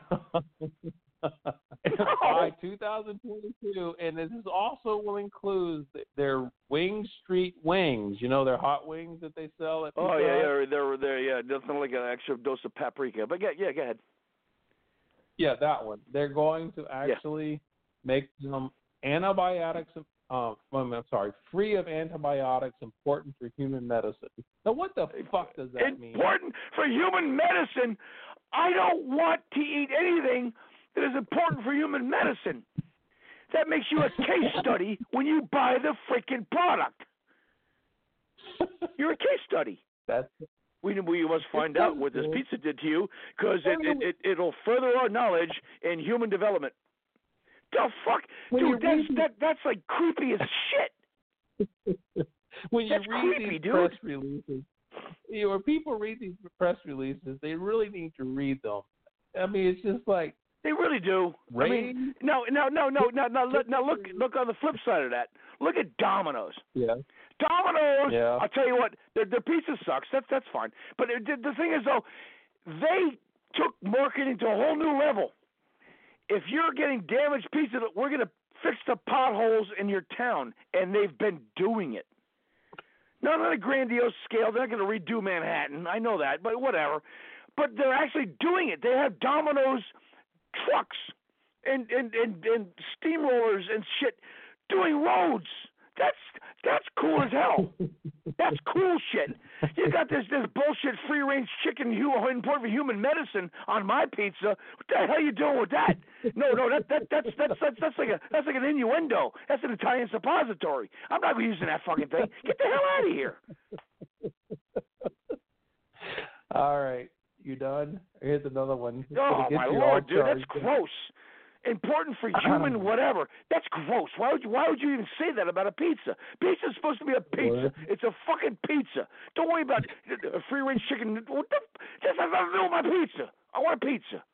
by two thousand twenty-two, and this is also will include their Wing Street wings. You know, their hot wings that they sell at. Oh yeah, yeah, they're they're yeah, nothing like an extra dose of paprika. But yeah, yeah, go ahead. Yeah, that one. They're going to actually yeah. make them antibiotics. Uh, I'm sorry, free of antibiotics, important for human medicine. Now, what the fuck does that important mean? Important for human medicine. I don't want to eat anything that is important for human medicine. That makes you a case study when you buy the freaking product. You're a case study. That's we we must find out what this pizza did to you, because it, it, it, it'll further our knowledge in human development. The fuck? When dude, that's, read... that, that's like creepy as shit. When you that's read creepy, these dude. press releases, you know, when people read these press releases, they really need to read them. I mean, it's just like they really do. Rain? I mean, no, no, no, no, no, no. Look, now look, look on the flip side of that. Look at Domino's. Yeah. Domino's. Yeah. I'll tell you what, their, their pizza sucks. That's that's fine. But it, the thing is, though, they took marketing to a whole new level. If you're getting damaged pizza, we're going to fix the potholes in your town, and they've been doing it. Not on a grandiose scale. They're not going to redo Manhattan. I know that, but whatever. But they're actually doing it. They have Domino's trucks and, and, and, and steamrollers and shit doing roads. That's that's cool as hell. That's cool shit. You got this this bullshit free range chicken important for human medicine on my pizza. What the hell are you doing with that? No, no, that that that's that's that's that's like a that's like an innuendo. That's an Italian suppository. I'm not using that fucking thing. Get the hell out of here. All right, you done? Here's another one. Oh my lord, dude, that's gross. Important for human um, whatever. That's gross. Why would you, why would you even say that about a pizza? Pizza is supposed to be a pizza. What? It's a fucking pizza. Don't worry about a free range chicken. What the? This has nothing to do with my pizza. I want a pizza.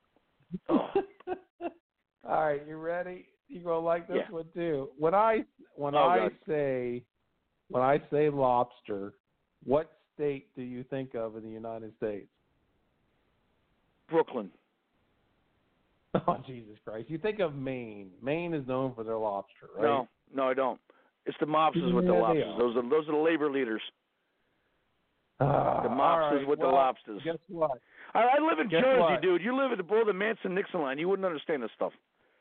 Oh. All right, you ready? You gonna like this yeah. one too? When I when oh, I God. say when I say lobster, what state do you think of in the United States? Brooklyn. Oh, Jesus Christ. You think of Maine. Maine is known for their lobster, right? No, no, I don't. It's the mobsters yeah, with the lobsters. Are. Those are those are the labor leaders. Uh, the mobsters right. with well, the lobsters. Guess what? I, I live in guess Jersey, what? dude. You live at the below the Manson-Nixon line. You wouldn't understand this stuff.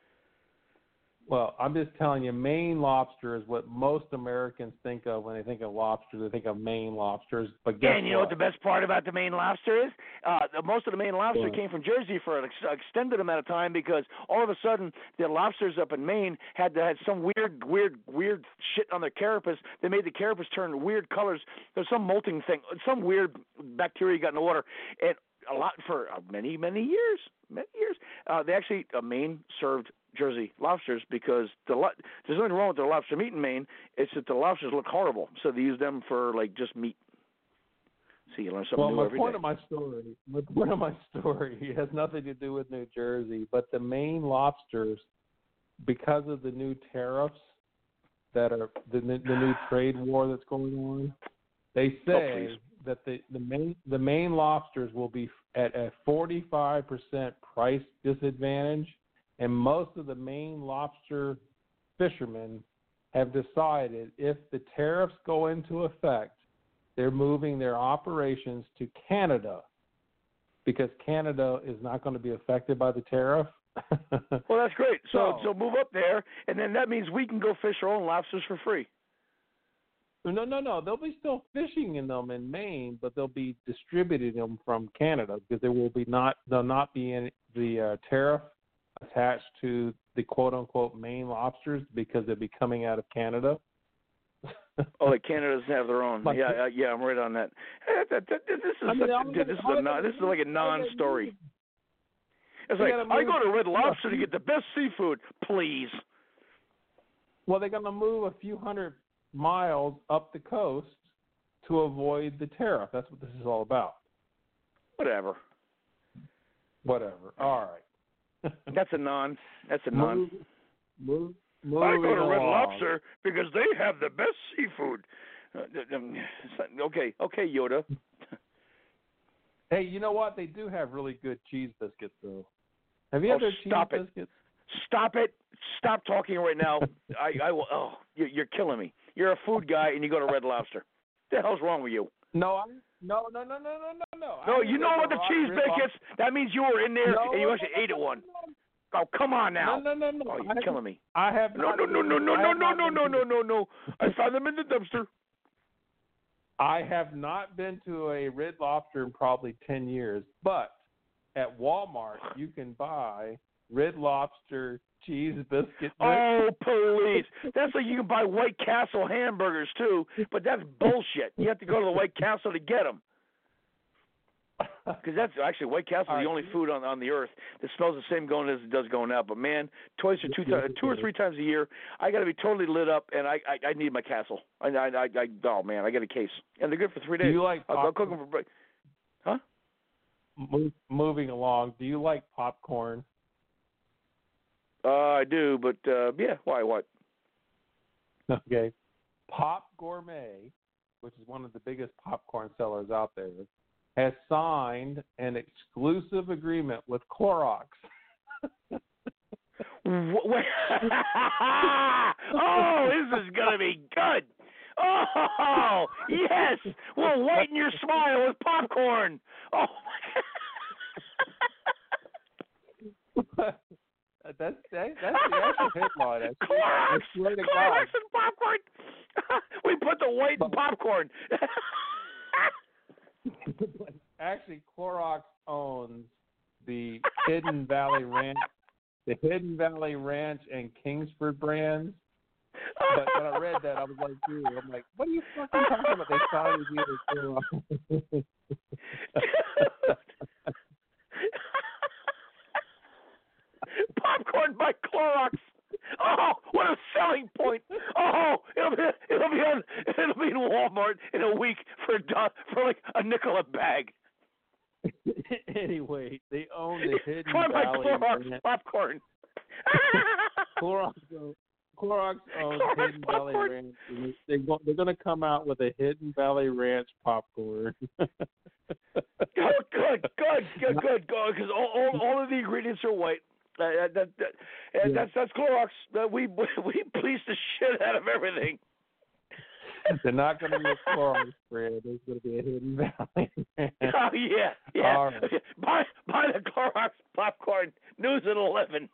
Well, I'm just telling you, Maine lobster is what most Americans think of when they think of lobster. They think of Maine lobsters. But guess and you what? know what the best part about the Maine lobster is? Uh, the, most of the Maine lobster yeah. came from Jersey for an ex- extended amount of time, because all of a sudden the lobsters up in Maine had had some weird, weird, weird shit on their carapace. They made the carapace turn weird colors. There's some molting thing, some weird bacteria got in the water, and a lot for uh, many, many years, many years. Uh, they actually uh, Maine served Jersey lobsters because the lo- there's nothing wrong with their lobster meat in Maine. It's that the lobsters look horrible, so they use them for like just meat. See, you learn something well, new my every point day. of my story, my point of my story has nothing to do with New Jersey, but the Maine lobsters, because of the new tariffs that are the, the new trade war that's going on, they say oh, that the the Maine the Maine lobsters will be at a forty-five percent price disadvantage. And most of the Maine lobster fishermen have decided if the tariffs go into effect, they're moving their operations to Canada because Canada is not going to be affected by the tariff. Well, that's great. So, so, so move up there, and then that means we can go fish our own lobsters for free. No, no, no. They'll be still fishing in them in Maine, but they'll be distributing them from Canada because there will be not there'll not be any the uh, tariff attached to the quote-unquote Maine lobsters because they'll be coming out of Canada. Oh, like Canada doesn't have their own. But, yeah, uh, yeah, I'm right on that. This is I mean, such, dude, this is a non, this is like a non-story. It's they like I go to Red Lobster to get the best seafood, please. Well, they're going to move a few hundred miles up the coast to avoid the tariff. That's what this is all about. Whatever. Whatever. All right. That's a non. That's a non. Move, move, I go to along. Red Lobster because they have the best seafood. Uh, okay, okay, Yoda. Hey, you know what? They do have really good cheese biscuits, though. Have you Oh, had their cheese stop it. biscuits? Stop it. Stop talking right now. I, I will. Oh, you're, you're killing me. You're a food guy and you go to Red Lobster. What the hell's wrong with you? No, I, no, no, no, no, no, no, no. No, I you know about the Rock cheese Red biscuits? That means you were in there No, and you no, actually no, ate no, at one. no, Oh, come on now. No, no, no, no. Oh, I you're have- killing me. I have No, not no, no, no, no, I no, have no, not no, been no, to- no, no, no. I found them in the dumpster. I have not been to a Red Lobster in probably ten years, but at Walmart you can buy Red Lobster cheese biscuit. Oh, please. That's like you can buy White Castle hamburgers, too, but that's bullshit. You have to go to the White Castle to get them. Because that's actually White Castle, All the right. only food on on the earth that smells the same going as it does going out. But man, twice or two times, two or three times a year, I got to be totally lit up, and I, I I need my Castle. I I I, I oh man, I get a case, and they're good for three Do days. you like I'll, I'll cook popcorn? them for break. Huh? Mo- moving along, do you like popcorn? Uh, I do, but uh, yeah, why? What? Okay. Pop Gourmet, which is one of the biggest popcorn sellers out there, has signed an exclusive agreement with Clorox. Wh- wh- oh, this is gonna be good. Oh, yes, we'll whiten your smile with popcorn. Oh. that's that, that's the actual headline. I Clorox, swear to Clorox God. and popcorn. We put the white in popcorn. Actually, Clorox owns the Hidden Valley Ranch, the Hidden Valley Ranch and Kingsford brands. But when I read that, I was like, dude, I'm like, what are you fucking talking about? They signed a deal with Clorox. Popcorn by Clorox. Oh, what a selling point! Oh, it'll be it'll be on it'll be in Walmart in a week for a do- for like a nickel a bag. Anyway, they own the Hidden Try my Valley Clorox Ranch. popcorn. Clorox, owns- Clorox owns Clorox Hidden Valley popcorn. Ranch. and They go, they're going to come out with a Hidden Valley Ranch popcorn. Oh, good, good, good, good, good, good. Because all, all all of the ingredients are white. Uh, that, that, uh, Yeah. That's that's Clorox. Uh, we we police the shit out of everything. They're not going to be a Clorox brand. There's going to be a Hidden Valley Ranch. Oh yeah, yeah. All right. Buy buy the Clorox popcorn. News at eleven.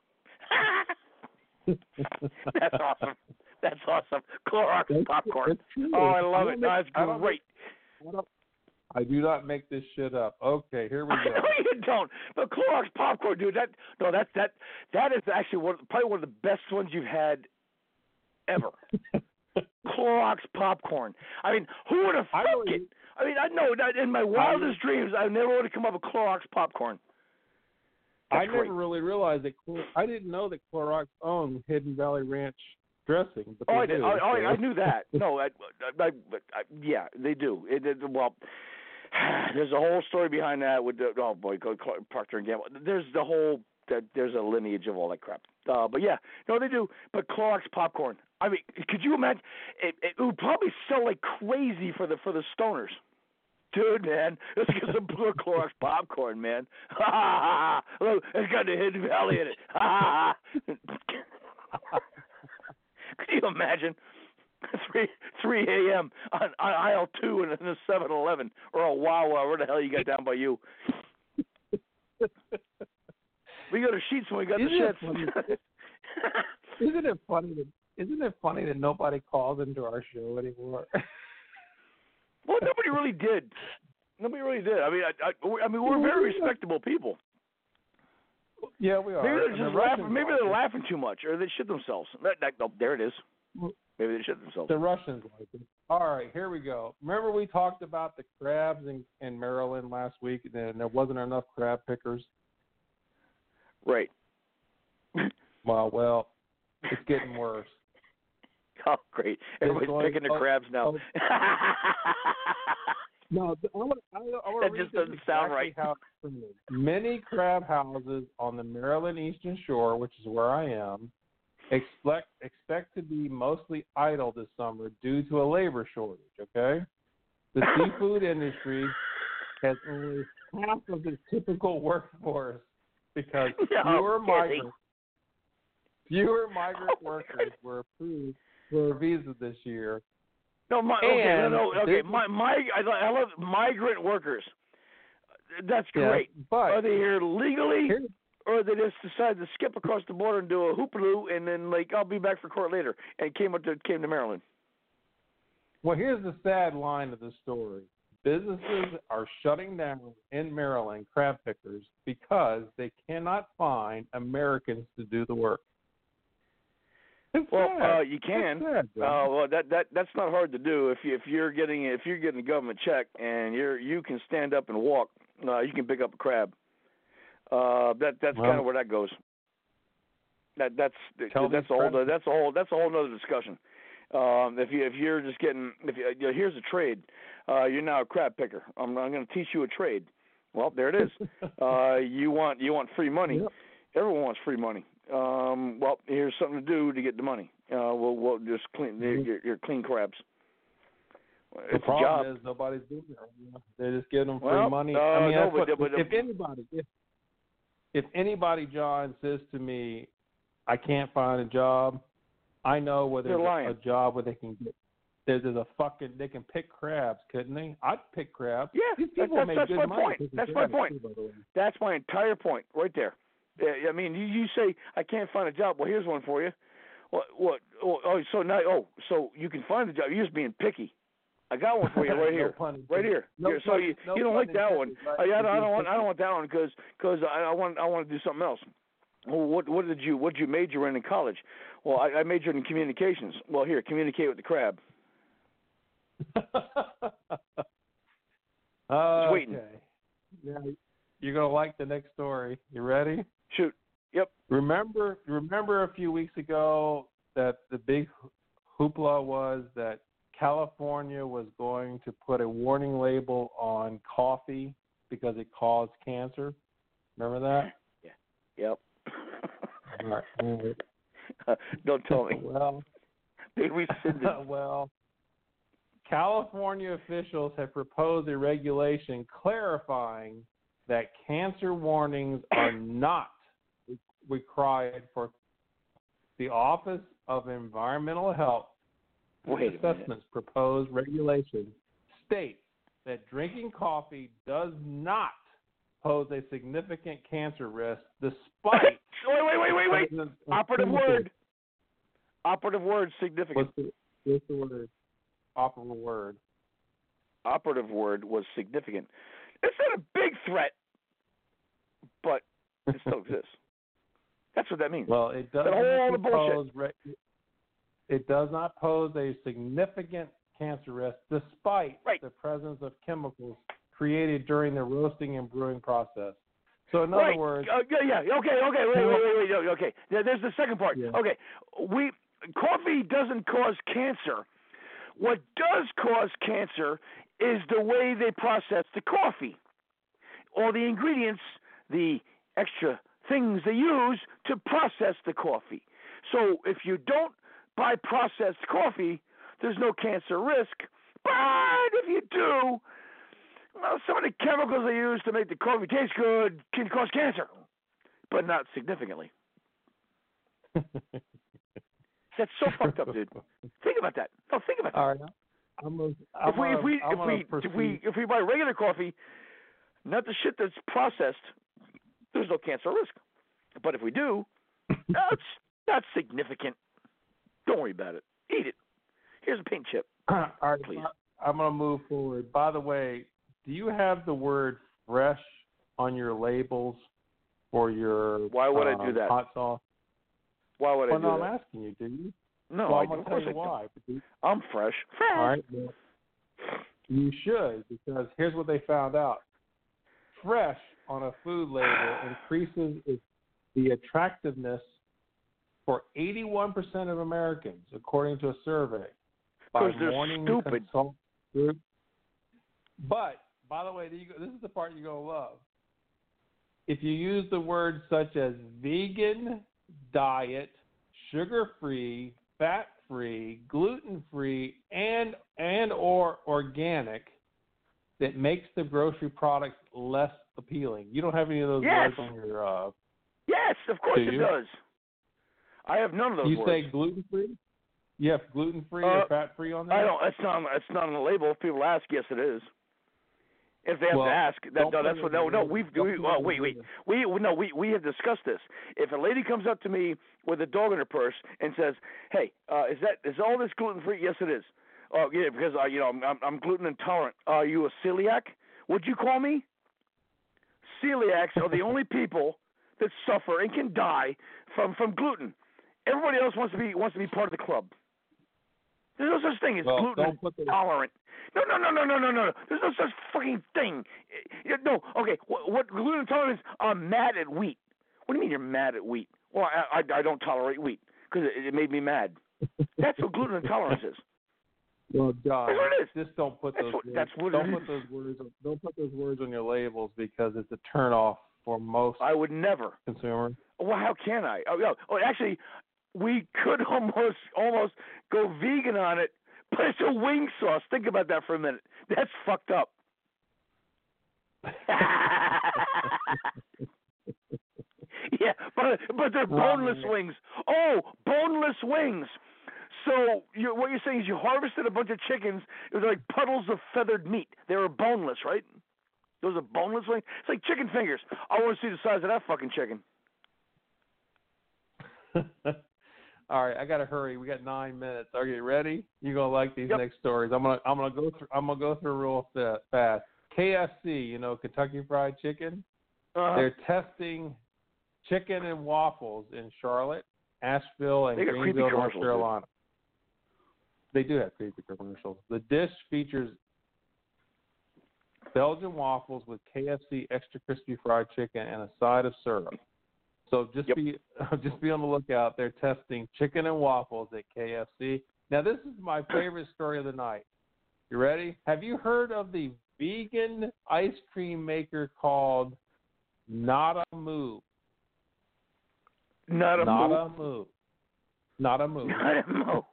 That's awesome. That's awesome. Clorox That's- popcorn. that's true. Oh, I love I it. don't make- That's I don't great. I don't- I do not make this shit up. Okay, here we I go. know you don't. But Clorox popcorn, dude. That no, that's that. That is actually one, probably one of the best ones you've had ever. Clorox popcorn. I mean, who would have I thunk really- it? I mean, I know that in my wildest dreams, I never would have come up with Clorox popcorn. That's I never great. really realized that. Clor- I didn't know that Clorox owned Hidden Valley Ranch dressing. But Oh, they I did. do, Oh, oh, so- I knew that. No, I, I, I, I yeah, they do. It, it, well, there's a whole story behind that with the oh boy, go Procter and Gamble. There's the whole that there's a lineage of all that crap. Uh, but yeah, no, they do. But Clorox popcorn. I mean, could you imagine? It, it would probably sell like crazy for the for the stoners. Dude, man, let's get some blue Clorox popcorn, man. Ha ha ha! Look, it's got the Hidden Valley in it. Ha ha ha! Could you imagine? Three three a.m. on, on aisle two in the seven eleven or a Wawa, where the hell you got down by you? We go to Sheets when we got Isn't the it shits. funny? Isn't it funny that isn't it funny that nobody calls into our show anymore? Well, nobody really did. Nobody really did. I mean, I, I, I mean, we're very respectable people. Yeah, we are. Maybe they're And the just Russians laughing. Maybe like they're it. laughing too much, or they shit themselves. That, that, oh, there it is. Maybe they shit themselves. The Russians like it. All right, here we go. Remember we talked about the crabs in, in Maryland last week, and there wasn't enough crab pickers. Right. Well, well, it's getting worse. Oh, great! Everybody's going- picking their oh, crabs now. No, I want I, I want That to just read doesn't this sound exactly right. How it's printed. Many crab houses on the Maryland Eastern Shore, which is where I am, expect expect to be mostly idle this summer due to a labor shortage. Okay, the seafood industry has only half of its typical workforce because No fewer kidding. migrant fewer migrant Oh, workers were approved for a visa this year. No, my, okay, no, And no, okay. this- My, my, I, lo- I love migrant workers. That's Yeah, great. but Are they here legally, Here- or they just decide to skip across the border and do a hoopaloo, and then like I'll be back for court later, and came up to came to Maryland. Well, here's the sad line of the story. Businesses are shutting down in Maryland, crab pickers, because they cannot find Americans to do the work. It's Well, sad. uh, you can. It's sad, Uh, John. well, that that that's not hard to do if you if you're getting if you're getting a government check and you're you can stand up and walk. Uh, you can pick up a crab. Uh, that that's Well- kind of where that goes. That that's Tell that's these a whole crab- that's a whole that's a whole other discussion. Um, if you if you're just getting if you, you know, here's a trade, uh, you're now a crab picker. I'm I'm going to teach you a trade. Well, there it is. uh, you want you want free money. Yep. Everyone wants free money. Um, well, here's something to do to get the money. Uh, we'll we'll just clean Mhm. your, your clean crabs. The It's a problem job. is nobody's doing it. They're just giving them free Well, money. uh, I mean, no, that's what, but- but- if anybody, if, if anybody, John, says to me, I can't find a job, I know where They're there's lying. a, a job where they can get. There's, there's a fucking. They can pick crabs, couldn't they? I'd pick crabs. Yeah, These that- people that's- make that's good my money point. picking That's my crabs, point. too, by the way. That's my entire point right there. Yeah, I mean, you, you say I can't find a job. Well, here's one for you. What? What? Oh, oh, so now, oh, so you can find a job. You're just being picky. I got one for you right No here, pun intended. right here. No Here, so pun- you no you don't pun like that one? intended, right? Oh, yeah, I don't, I don't You're want I don't want that one because because I, I want I want to do something else. Well, what what did you what did you major in in college? Well, I, I majored in communications. Well, here, communicate with the crab. okay. waiting. Now, you're gonna like the next story. You ready? Shoot. Yep. Remember, remember a few weeks ago that the big hoopla was that California was going to put a warning label on coffee because it caused cancer. Remember that? Yep. All right. All right. Uh, don't tell me. Well, They rescinded. well, California officials have proposed a regulation clarifying that cancer warnings are not required for the Office of Environmental Health Wait a minute. Assessment's proposed regulation states that drinking coffee does not pose a significant cancer risk despite wait, wait, wait, wait, wait. presence of Operative chemicals. word. Operative word significant. What's the, what's the word? Operative word. Operative word was significant. It's not a big threat, but it still exists. That's what that means. Well, it does That whole not bullshit. pose re- it does not pose a significant cancer risk despite Right. the presence of chemicals created during the roasting and brewing process. So in other right. words, Uh, yeah, yeah. Okay, okay. Wait, wait, wait, wait. Okay. Yeah, there's the second part. Yeah. Okay. We coffee doesn't cause cancer. What does cause cancer is the way they process the coffee. All the ingredients, the extra things they use to process the coffee. So if you don't buy processed coffee, there's no cancer risk. But if you do, well, some of the chemicals they use to make the coffee taste good can cause cancer, but not significantly. That's so fucked up, dude. Think about that. No, think about that. all right, I'm gonna, I'm If we if we gonna, I'm if gonna we proceed. if we if we buy regular coffee, not the shit that's processed, there's no cancer risk. But if we do, that's not significant. Don't worry about it. Eat it. Here's a paint chip. all right, please. I'm gonna move forward. By the way, do you have the word fresh on your labels for your Why would I um, do that? hot sauce? Why would I Well, do no, that? I'm asking you. Do you? No, well, I I'm do. gonna Of tell course you I do. why. But do- I'm fresh. Fresh. All right. Well, you should, because here's what they found out. Fresh on a food label increases its, the attractiveness for eighty-one percent of Americans, according to a survey by 'Cause they're Morning stupid. Consult Group. But, by the way, this is the part you're going to love. If you use the words such as vegan, diet, sugar-free, fat-free, gluten-free, and and or organic, that makes the grocery products less appealing. You don't have any of those Yes. words on your. Uh, Yes, of course do it you? does. I have none of those you words. say gluten free? You have gluten free Uh, or fat free on there? I don't. It's not. It's not on the label. If people ask, yes, it is. If they have Well, to ask, that, don't no, put that's it what. in No, the no. label. We've. Don't We, put it oh, in wait, the wait. label. We no. We we have discussed this. If a lady comes up to me with a dog in her purse and says, "Hey, uh, is that is all this gluten free?" Yes, it is. Oh, yeah, because uh, you know I'm, I'm gluten intolerant. Are you a celiac? Would you call me? Celiacs are the only people that suffer and can die from, from gluten. Everybody else wants to be wants to be part of the club. There's no such thing as Well, gluten don't put the- intolerant. No, no, no, no, no, no, no. There's no such fucking thing. No, okay. What, what gluten intolerance is? I'm mad at wheat. What do you mean you're mad at wheat? Well, I, I, I don't tolerate wheat because it, it made me mad. That's what gluten intolerance is. Well, John, That's what it is. just don't put That's those. what- words, that's what don't it put is. those words. on- Don't put those words on your labels because it's a turnoff for most I would never. consumers. Well, how can I? Oh, yeah. Oh, actually, we could almost almost go vegan on it, but it's a wing sauce. Think about that for a minute. That's fucked up. Yeah, but but they're boneless wings. Oh, boneless wings. So you're, what you're saying is you harvested a bunch of chickens. It was like puddles of feathered meat. They were boneless, right? Those are boneless wings. It's like chicken fingers. I want to see the size of that fucking chicken. All right, I gotta hurry. We got nine minutes. Are you ready? You're gonna like these Yep. next stories. I'm gonna I'm gonna go through I'm gonna go through real fa- fast. K F C, you know, Kentucky Fried Chicken. Uh-huh. They're testing chicken and waffles in Charlotte, Asheville, and They got creepy Greenville, North commercials, Carolina. They do have creepy commercials. The dish features Belgian waffles with K F C extra crispy fried chicken and a side of syrup. So just Yep. be just be on the lookout. They're testing chicken and waffles at K F C. Now this is my favorite story of the night. You ready? Have you heard of the vegan ice cream maker called Nada Moo? Not a Nada move. Moo. Nada Moo. Not a move.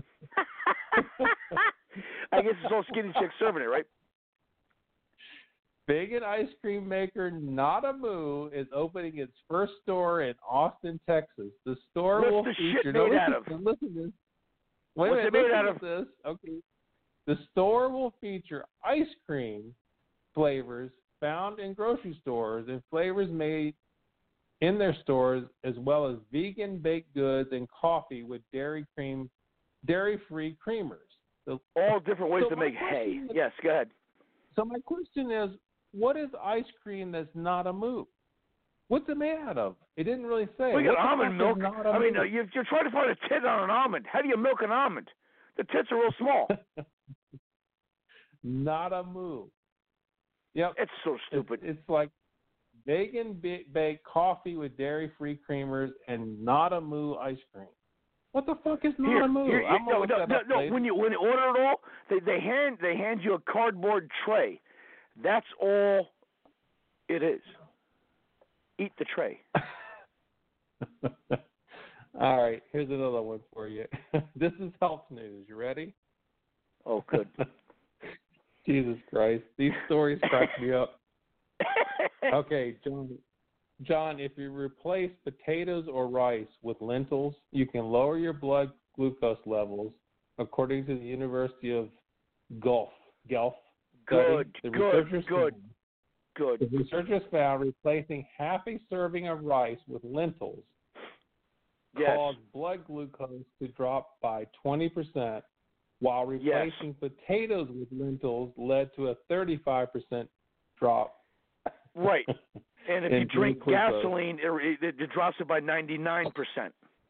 I guess it's all skinny chicks serving it, right? Vegan ice cream maker Nada Moo is opening its first store in Austin, Texas. The store What's will the feature. shit no, made listen, out of? Listen to this. Wait What's a it minute. made listen out to of? This. Okay. The store will feature ice cream flavors found in grocery stores and flavors made in their stores, as well as vegan baked goods and coffee with dairy cream, dairy-free creamers. So, All different ways So to my make hay. question is- Yes, go ahead. so my question is, what is ice cream that's not a moo? What's it made out of? It didn't really say. We got What the almond fuck milk. is not a I mean, moo? uh, you, you're trying to find a tit on an almond. How do you milk an almond? The tits are real small. Not a moo. Yep. It's so stupid. It's, it's like vegan ba- baked coffee with dairy-free creamers and not a moo ice cream. What the fuck is not Here, a moo? here, here- I'm gonna no, look no, that no, up no. later. When you when you order it all, they they hand they hand you a cardboard tray. That's all it is. Eat the tray. All right, here's another one for you. This is health news. You ready? Oh, good. Jesus Christ, these stories crack me up. Okay, John. John, if you replace potatoes or rice with lentils, you can lower your blood glucose levels, according to the University of Guelph. Guelph. Good, study. The good, researchers good, found- good. The researchers found replacing half a serving of rice with lentils Yes. caused blood glucose to drop by twenty percent, while Yes. replacing potatoes with lentils led to a thirty-five percent drop. Right. And if you in drink blood glucose. gasoline, it, it, it drops it by ninety-nine percent.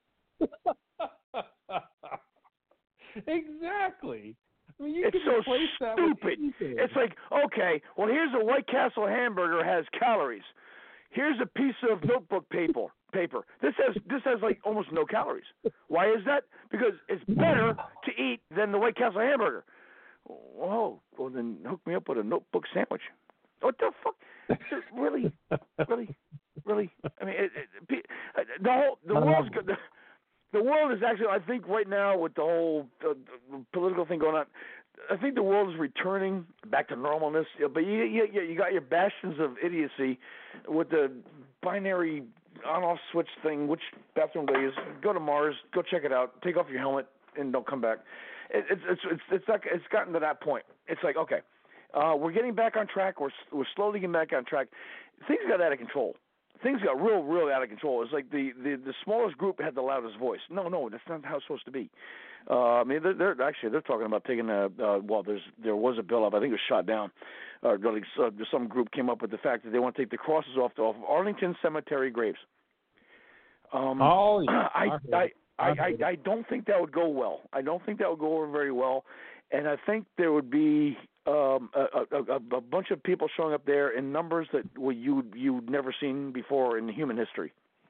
Exactly. I mean, you It's can so replace that with stupid. anything. It's like, okay, well, here's a White Castle hamburger has calories. Here's a piece of notebook paper. Paper. This has this has like almost no calories. Why is that? Because it's better to eat than the White Castle hamburger. Oh, well then hook me up with a notebook sandwich. What the fuck? Really, really, really? I mean, it, it, pe- the whole the world's good. The, the world is actually, I think, right now with the whole uh, the political thing going on, I think the world is returning back to normalness, but you you, you got your bastions of idiocy with the binary on-off switch thing. Which bathroom they use? Go to Mars, go check it out, take off your helmet, and don't come back. It, it's it's it's it's like it's gotten to that point. It's like okay, uh, we're getting back on track. We're we're slowly getting back on track. Things got out of control. Things got real, real out of control. It's like the, the, the smallest group had the loudest voice. No, no, that's not how it's supposed to be. Uh, I mean, they're, they're actually they're talking about taking a uh, well. There's there was a bill up. I think it was shot down. Uh, like, uh, some group came up with the fact that they want to take the crosses off the, off of Arlington Cemetery graves. Um, oh, yeah. I I, I, I I don't think that would go well. I don't think that would go over very well, and I think there would be um, a, a, a bunch of people showing up there in numbers that well, you you'd never seen before in human history.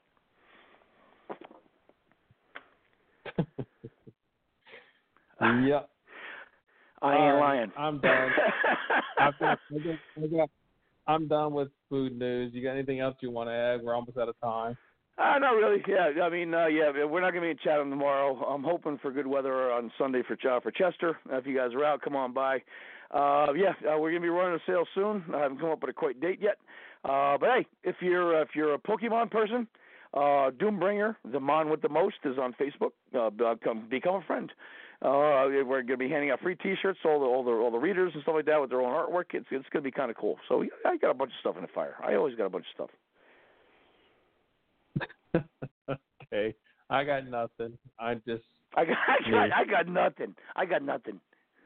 Yeah, I ain't right, lying. I'm done. I've got, I got, I got, I'm done with food news. You got anything else you want to add? We're almost out of time. Uh, not really. Yeah, I mean, uh, yeah, we're not going to be in Chatham tomorrow. I'm hoping for good weather on Sunday for uh, for Chester. Uh, if you guys are out, come on by. Uh, yeah, uh, we're going to be running a sale soon. I haven't come up with a quite date yet. Uh, but hey, if you're uh, if you're a Pokemon person, uh, Doombringer, the Mon with the most, is on Facebook. Uh, become become a friend. Uh, we're going to be handing out free T-shirts to all the all the all the readers and stuff like that with their own artwork. It's it's going to be kind of cool. So I got a bunch of stuff in the fire. I always got a bunch of stuff. Okay, I got nothing. I just I got I got, I got nothing. I got nothing.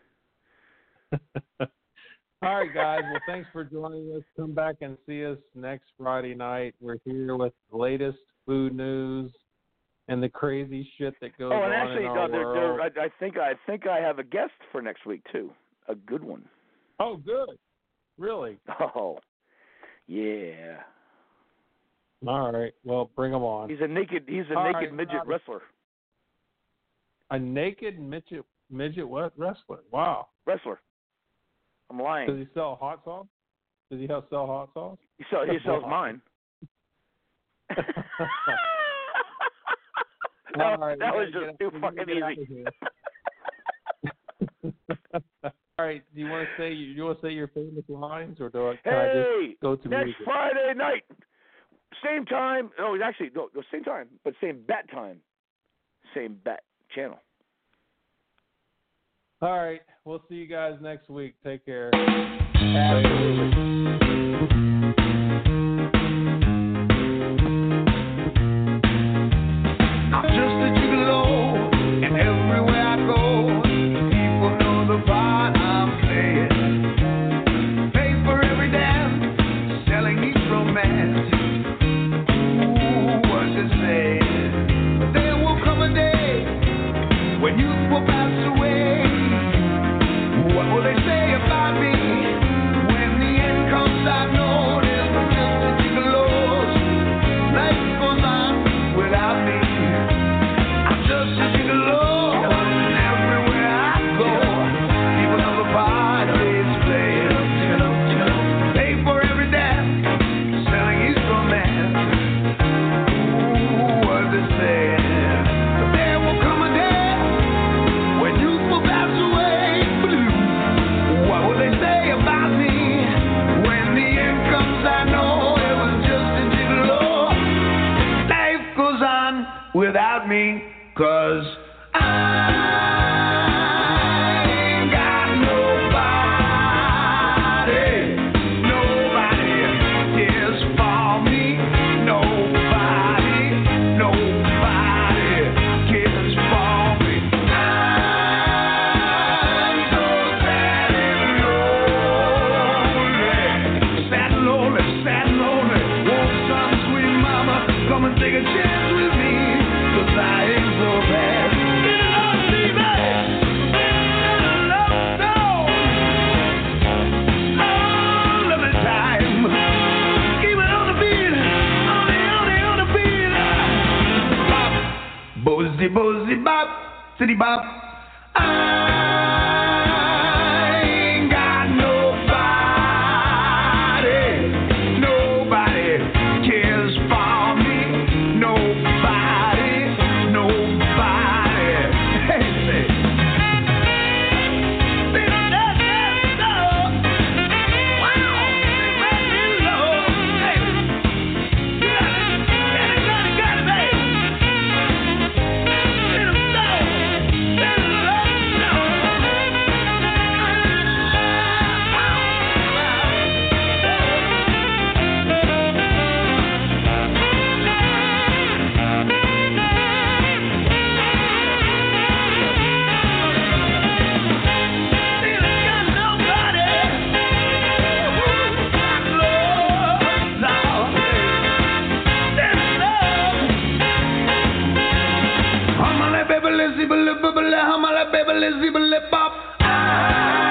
All right, guys. Well, thanks for joining us. Come back and see us next Friday night. We're here with the latest food news and the crazy shit that goes oh, and on actually, in our no, they're, world. they're, I, I think I think I have a guest for next week too. A good one. Oh, good. Really? Oh, yeah. All right. Well, bring him on. He's a naked. He's a All naked right, midget uh, wrestler. A naked midget midget what wrestler? Wow. Wrestler. I'm lying. Does he sell hot sauce? Does he have sell hot sauce? He sells. He sells mine. All that right, that was get, just too fucking easy. All right. Do you want to say you want to say your famous lines, or do I, can hey, I just go to next music? Friday night, same time. No, actually, no, no, same time, but same bat time, same bat channel. All right. We'll see you guys next week. Take care. Absolutely. Without me, 'cause I ain't got nobody, nobody cares for me, nobody, nobody cares for me. I'm so sad and lonely, sad and lonely, sad and lonely. Won't some sweet mama come and take a chance with me? I ain't so bad. Get it up, baby. Love song. Oh, love it time. Keep it on the beat. On the, on the, on the beat. Bop. Bozy, bozy, bop. City bop. I ain't got nobody. Nobody cares for me. Nobody. Nobody. Hey, say. zibbly, bibbly, hamala, bibbly, zibbly, bop. Ah.